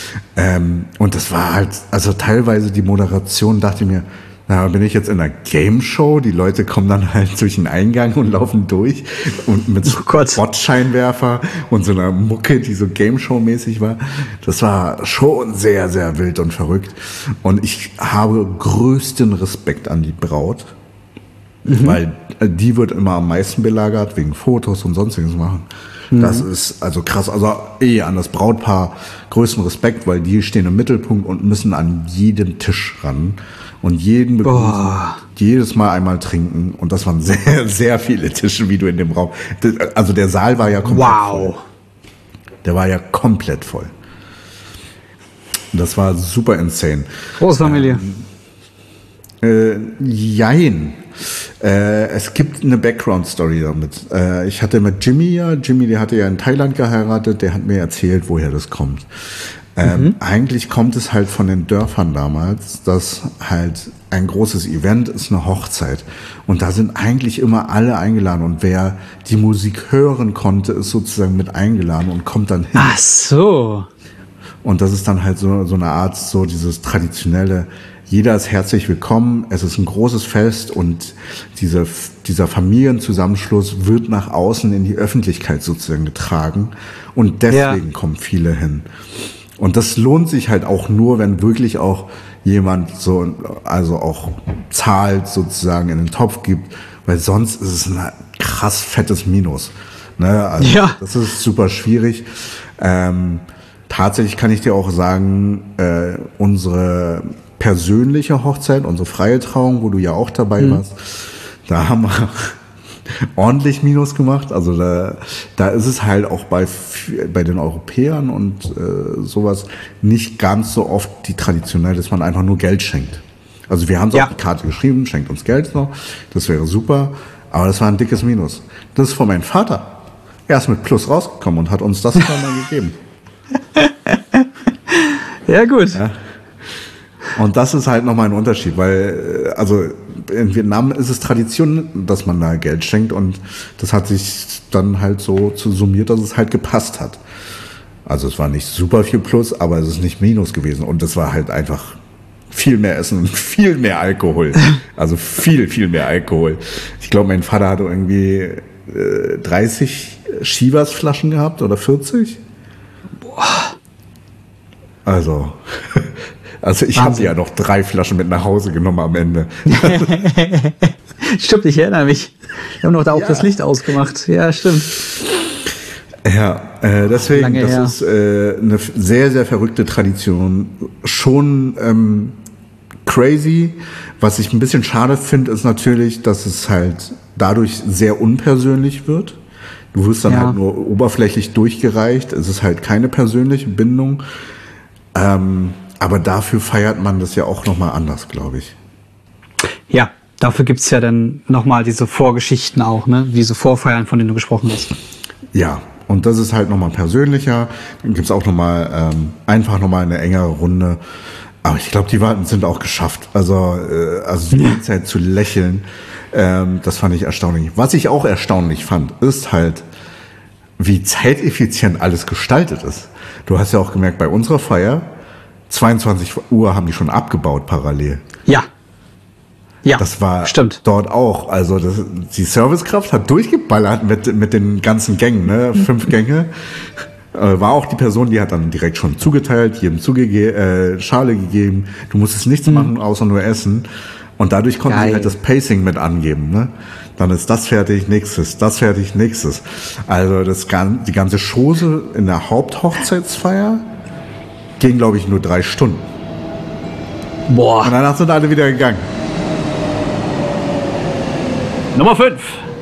Und das war halt, also teilweise die Moderation, dachte ich mir, na, bin ich jetzt in einer Game-Show? Die Leute kommen dann halt durch den Eingang und laufen durch und mit so Botscheinwerfer und so einer Mucke, die so Game-Show-mäßig war. Das war schon sehr, sehr wild und verrückt. Und ich habe größten Respekt an die Braut, weil die wird immer am meisten belagert, wegen Fotos und sonstiges machen. Das ist also krass. Also an das Brautpaar größten Respekt, weil die stehen im Mittelpunkt und müssen an jeden Tisch ran und jeden begrüßen, jedes Mal einmal trinken. Und das waren sehr, sehr viele Tische, wie du in dem Raum. Also der Saal war ja komplett voll. Der war ja komplett voll. Und das war super insane. Großfamilie. Jein. Es gibt eine Background-Story damit. Ich hatte mit Jimmy, der hatte ja in Thailand geheiratet, der hat mir erzählt, woher das kommt. Eigentlich kommt es halt von den Dörfern damals, dass halt ein großes Event ist, eine Hochzeit. Und da sind eigentlich immer alle eingeladen. Und wer die Musik hören konnte, ist sozusagen mit eingeladen und kommt dann hin. Ach so. Und das ist dann halt so eine Art, so dieses traditionelle, jeder ist herzlich willkommen, es ist ein großes Fest und dieser Familienzusammenschluss wird nach außen in die Öffentlichkeit sozusagen getragen und deswegen kommen viele hin. Und das lohnt sich halt auch nur, wenn wirklich auch jemand also auch zahlt sozusagen in den Topf gibt, weil sonst ist es ein krass fettes Minus. Ne? Also das ist super schwierig. Tatsächlich kann ich dir auch sagen, unsere persönliche Hochzeit, unsere freie Trauung, wo du ja auch dabei warst, da haben wir ordentlich Minus gemacht. Also da ist es halt auch bei den Europäern und sowas nicht ganz so oft die traditionell, dass man einfach nur Geld schenkt. Also wir haben es auf die Karte geschrieben, schenkt uns Geld noch, das wäre super, aber das war ein dickes Minus. Das ist von meinem Vater. Er ist mit Plus rausgekommen und hat uns das dann mal gegeben. Ja, gut. Ja. Und das ist halt nochmal ein Unterschied, weil, also in Vietnam ist es Tradition, dass man da Geld schenkt und das hat sich dann halt so zu summiert, dass es halt gepasst hat. Also es war nicht super viel Plus, aber es ist nicht Minus gewesen und es war halt einfach viel mehr Essen und viel mehr Alkohol. Also viel, viel mehr Alkohol. Ich glaube, mein Vater hatte irgendwie 30 Chivas-Flaschen gehabt oder 40. Boah. Also ich habe ja noch 3 Flaschen mit nach Hause genommen am Ende. Stimmt, ich erinnere mich. Wir haben noch da auch das Licht ausgemacht. Ja, stimmt. Ja, deswegen, das ist eine sehr, sehr verrückte Tradition. Schon crazy. Was ich ein bisschen schade finde, ist natürlich, dass es halt dadurch sehr unpersönlich wird. Du wirst dann halt nur oberflächlich durchgereicht. Es ist halt keine persönliche Bindung. Aber dafür feiert man das ja auch nochmal anders, glaube ich. Ja, dafür gibt's ja dann nochmal diese Vorgeschichten auch, ne? Diese Vorfeiern, von denen du gesprochen hast. Ja, und das ist halt nochmal persönlicher. Dann gibt's auch nochmal einfach nochmal eine engere Runde. Aber ich glaube, die sind auch geschafft. Also die ganze Zeit zu lächeln, das fand ich erstaunlich. Was ich auch erstaunlich fand, ist halt, wie zeiteffizient alles gestaltet ist. Du hast ja auch gemerkt, bei unserer Feier, 22 Uhr haben die schon abgebaut parallel. Ja. Ja, das war stimmt. Dort auch. Also die Servicekraft hat durchgeballert mit den ganzen Gängen, ne? 5 Gänge. War auch die Person, die hat dann direkt schon zugeteilt, jedem Schale gegeben. Du musstest nichts machen, außer nur essen. Und dadurch konnten sie halt das Pacing mit angeben, ne? Dann ist das fertig, nächstes, das fertig, nächstes. Also die ganze Chose in der Haupthochzeitsfeier ging, glaube ich, nur 3 Stunden. Boah. Und danach sind alle wieder gegangen. Nummer 5.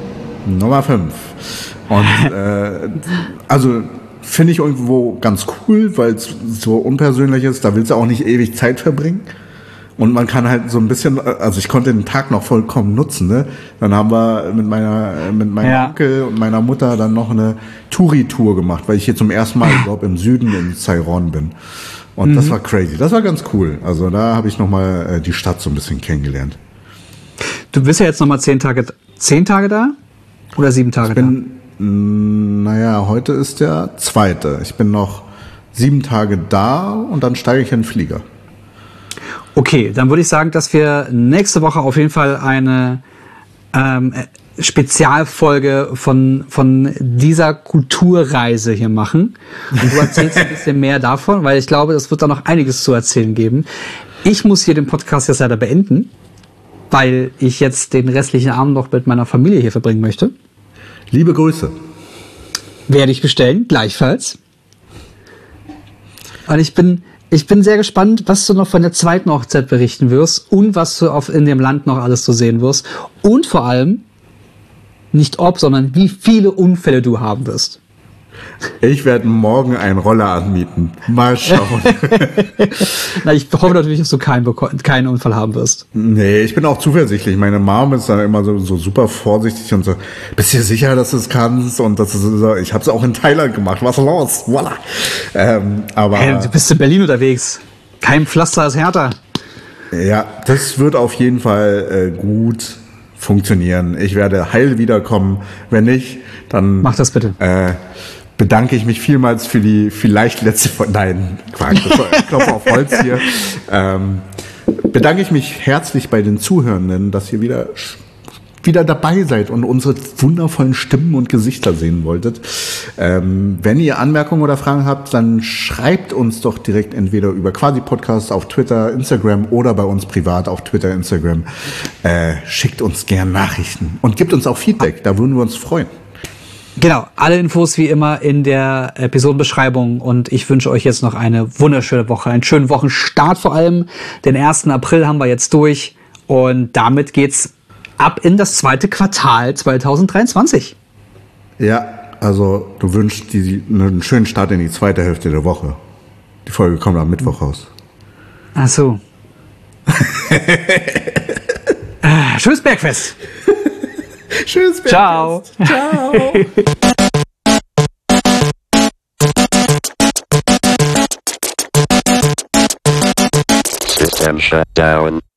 Und also finde ich irgendwo ganz cool, weil es so unpersönlich ist. Da willst du auch nicht ewig Zeit verbringen. Und man kann halt so ein bisschen, also ich konnte den Tag noch vollkommen nutzen, ne? Dann haben wir mit meinem Onkel und meiner Mutter dann noch eine Touri-Tour gemacht, weil ich hier zum ersten Mal, ich glaube, im Süden in Saigon bin. Und das war crazy. Das war ganz cool. Also da habe ich nochmal die Stadt so ein bisschen kennengelernt. Du bist ja jetzt nochmal 10 Tage da? Oder 7 Tage da? Heute ist der 2. Ich bin noch 7 Tage da und dann steige ich in den Flieger. Okay, dann würde ich sagen, dass wir nächste Woche auf jeden Fall eine Spezialfolge von dieser Kulturreise hier machen. Und du erzählst ein bisschen mehr davon, weil ich glaube, es wird da noch einiges zu erzählen geben. Ich muss hier den Podcast jetzt leider beenden, weil ich jetzt den restlichen Abend noch mit meiner Familie hier verbringen möchte. Liebe Grüße. Werde ich bestellen, gleichfalls. Und ich bin sehr gespannt, was du noch von der zweiten Hochzeit berichten wirst und was du in dem Land noch alles zu sehen wirst. Und vor allem, nicht ob, sondern wie viele Unfälle du haben wirst. Ich werde morgen einen Roller anmieten. Mal schauen. Na, ich hoffe natürlich, dass du keinen Unfall haben wirst. Nee, ich bin auch zuversichtlich. Meine Mom ist dann immer so super vorsichtig und so, bist du dir sicher, dass du es kannst? Und das ist so, ich habe es auch in Thailand gemacht. Was ist los? Voila. Aber hey, du bist in Berlin unterwegs. Kein Pflaster ist härter. Ja, das wird auf jeden Fall gut funktionieren. Ich werde heil wiederkommen. Wenn nicht, dann mach das bitte. Bedanke ich mich vielmals für die vielleicht letzte Nein, Quatsch, ich klopfe auf Holz hier. Bedanke ich mich herzlich bei den Zuhörenden, dass ihr wieder dabei seid und unsere wundervollen Stimmen und Gesichter sehen wolltet. Wenn ihr Anmerkungen oder Fragen habt, dann schreibt uns doch direkt entweder über Quasi-Podcast auf Twitter, Instagram oder bei uns privat auf Twitter, Instagram. Schickt uns gern Nachrichten und gebt uns auch Feedback, da würden wir uns freuen. Genau, alle Infos wie immer in der Episodenbeschreibung und ich wünsche euch jetzt noch eine wunderschöne Woche, einen schönen Wochenstart vor allem. Den 1. April haben wir jetzt durch und damit geht's ab in das 2. Quartal 2023. Ja, also du wünschst einen schönen Start in die zweite Hälfte der Woche. Die Folge kommt am Mittwoch raus. Ach so. Schönes Bergfest. Tschüss. Ciao. Ciao. System shut down.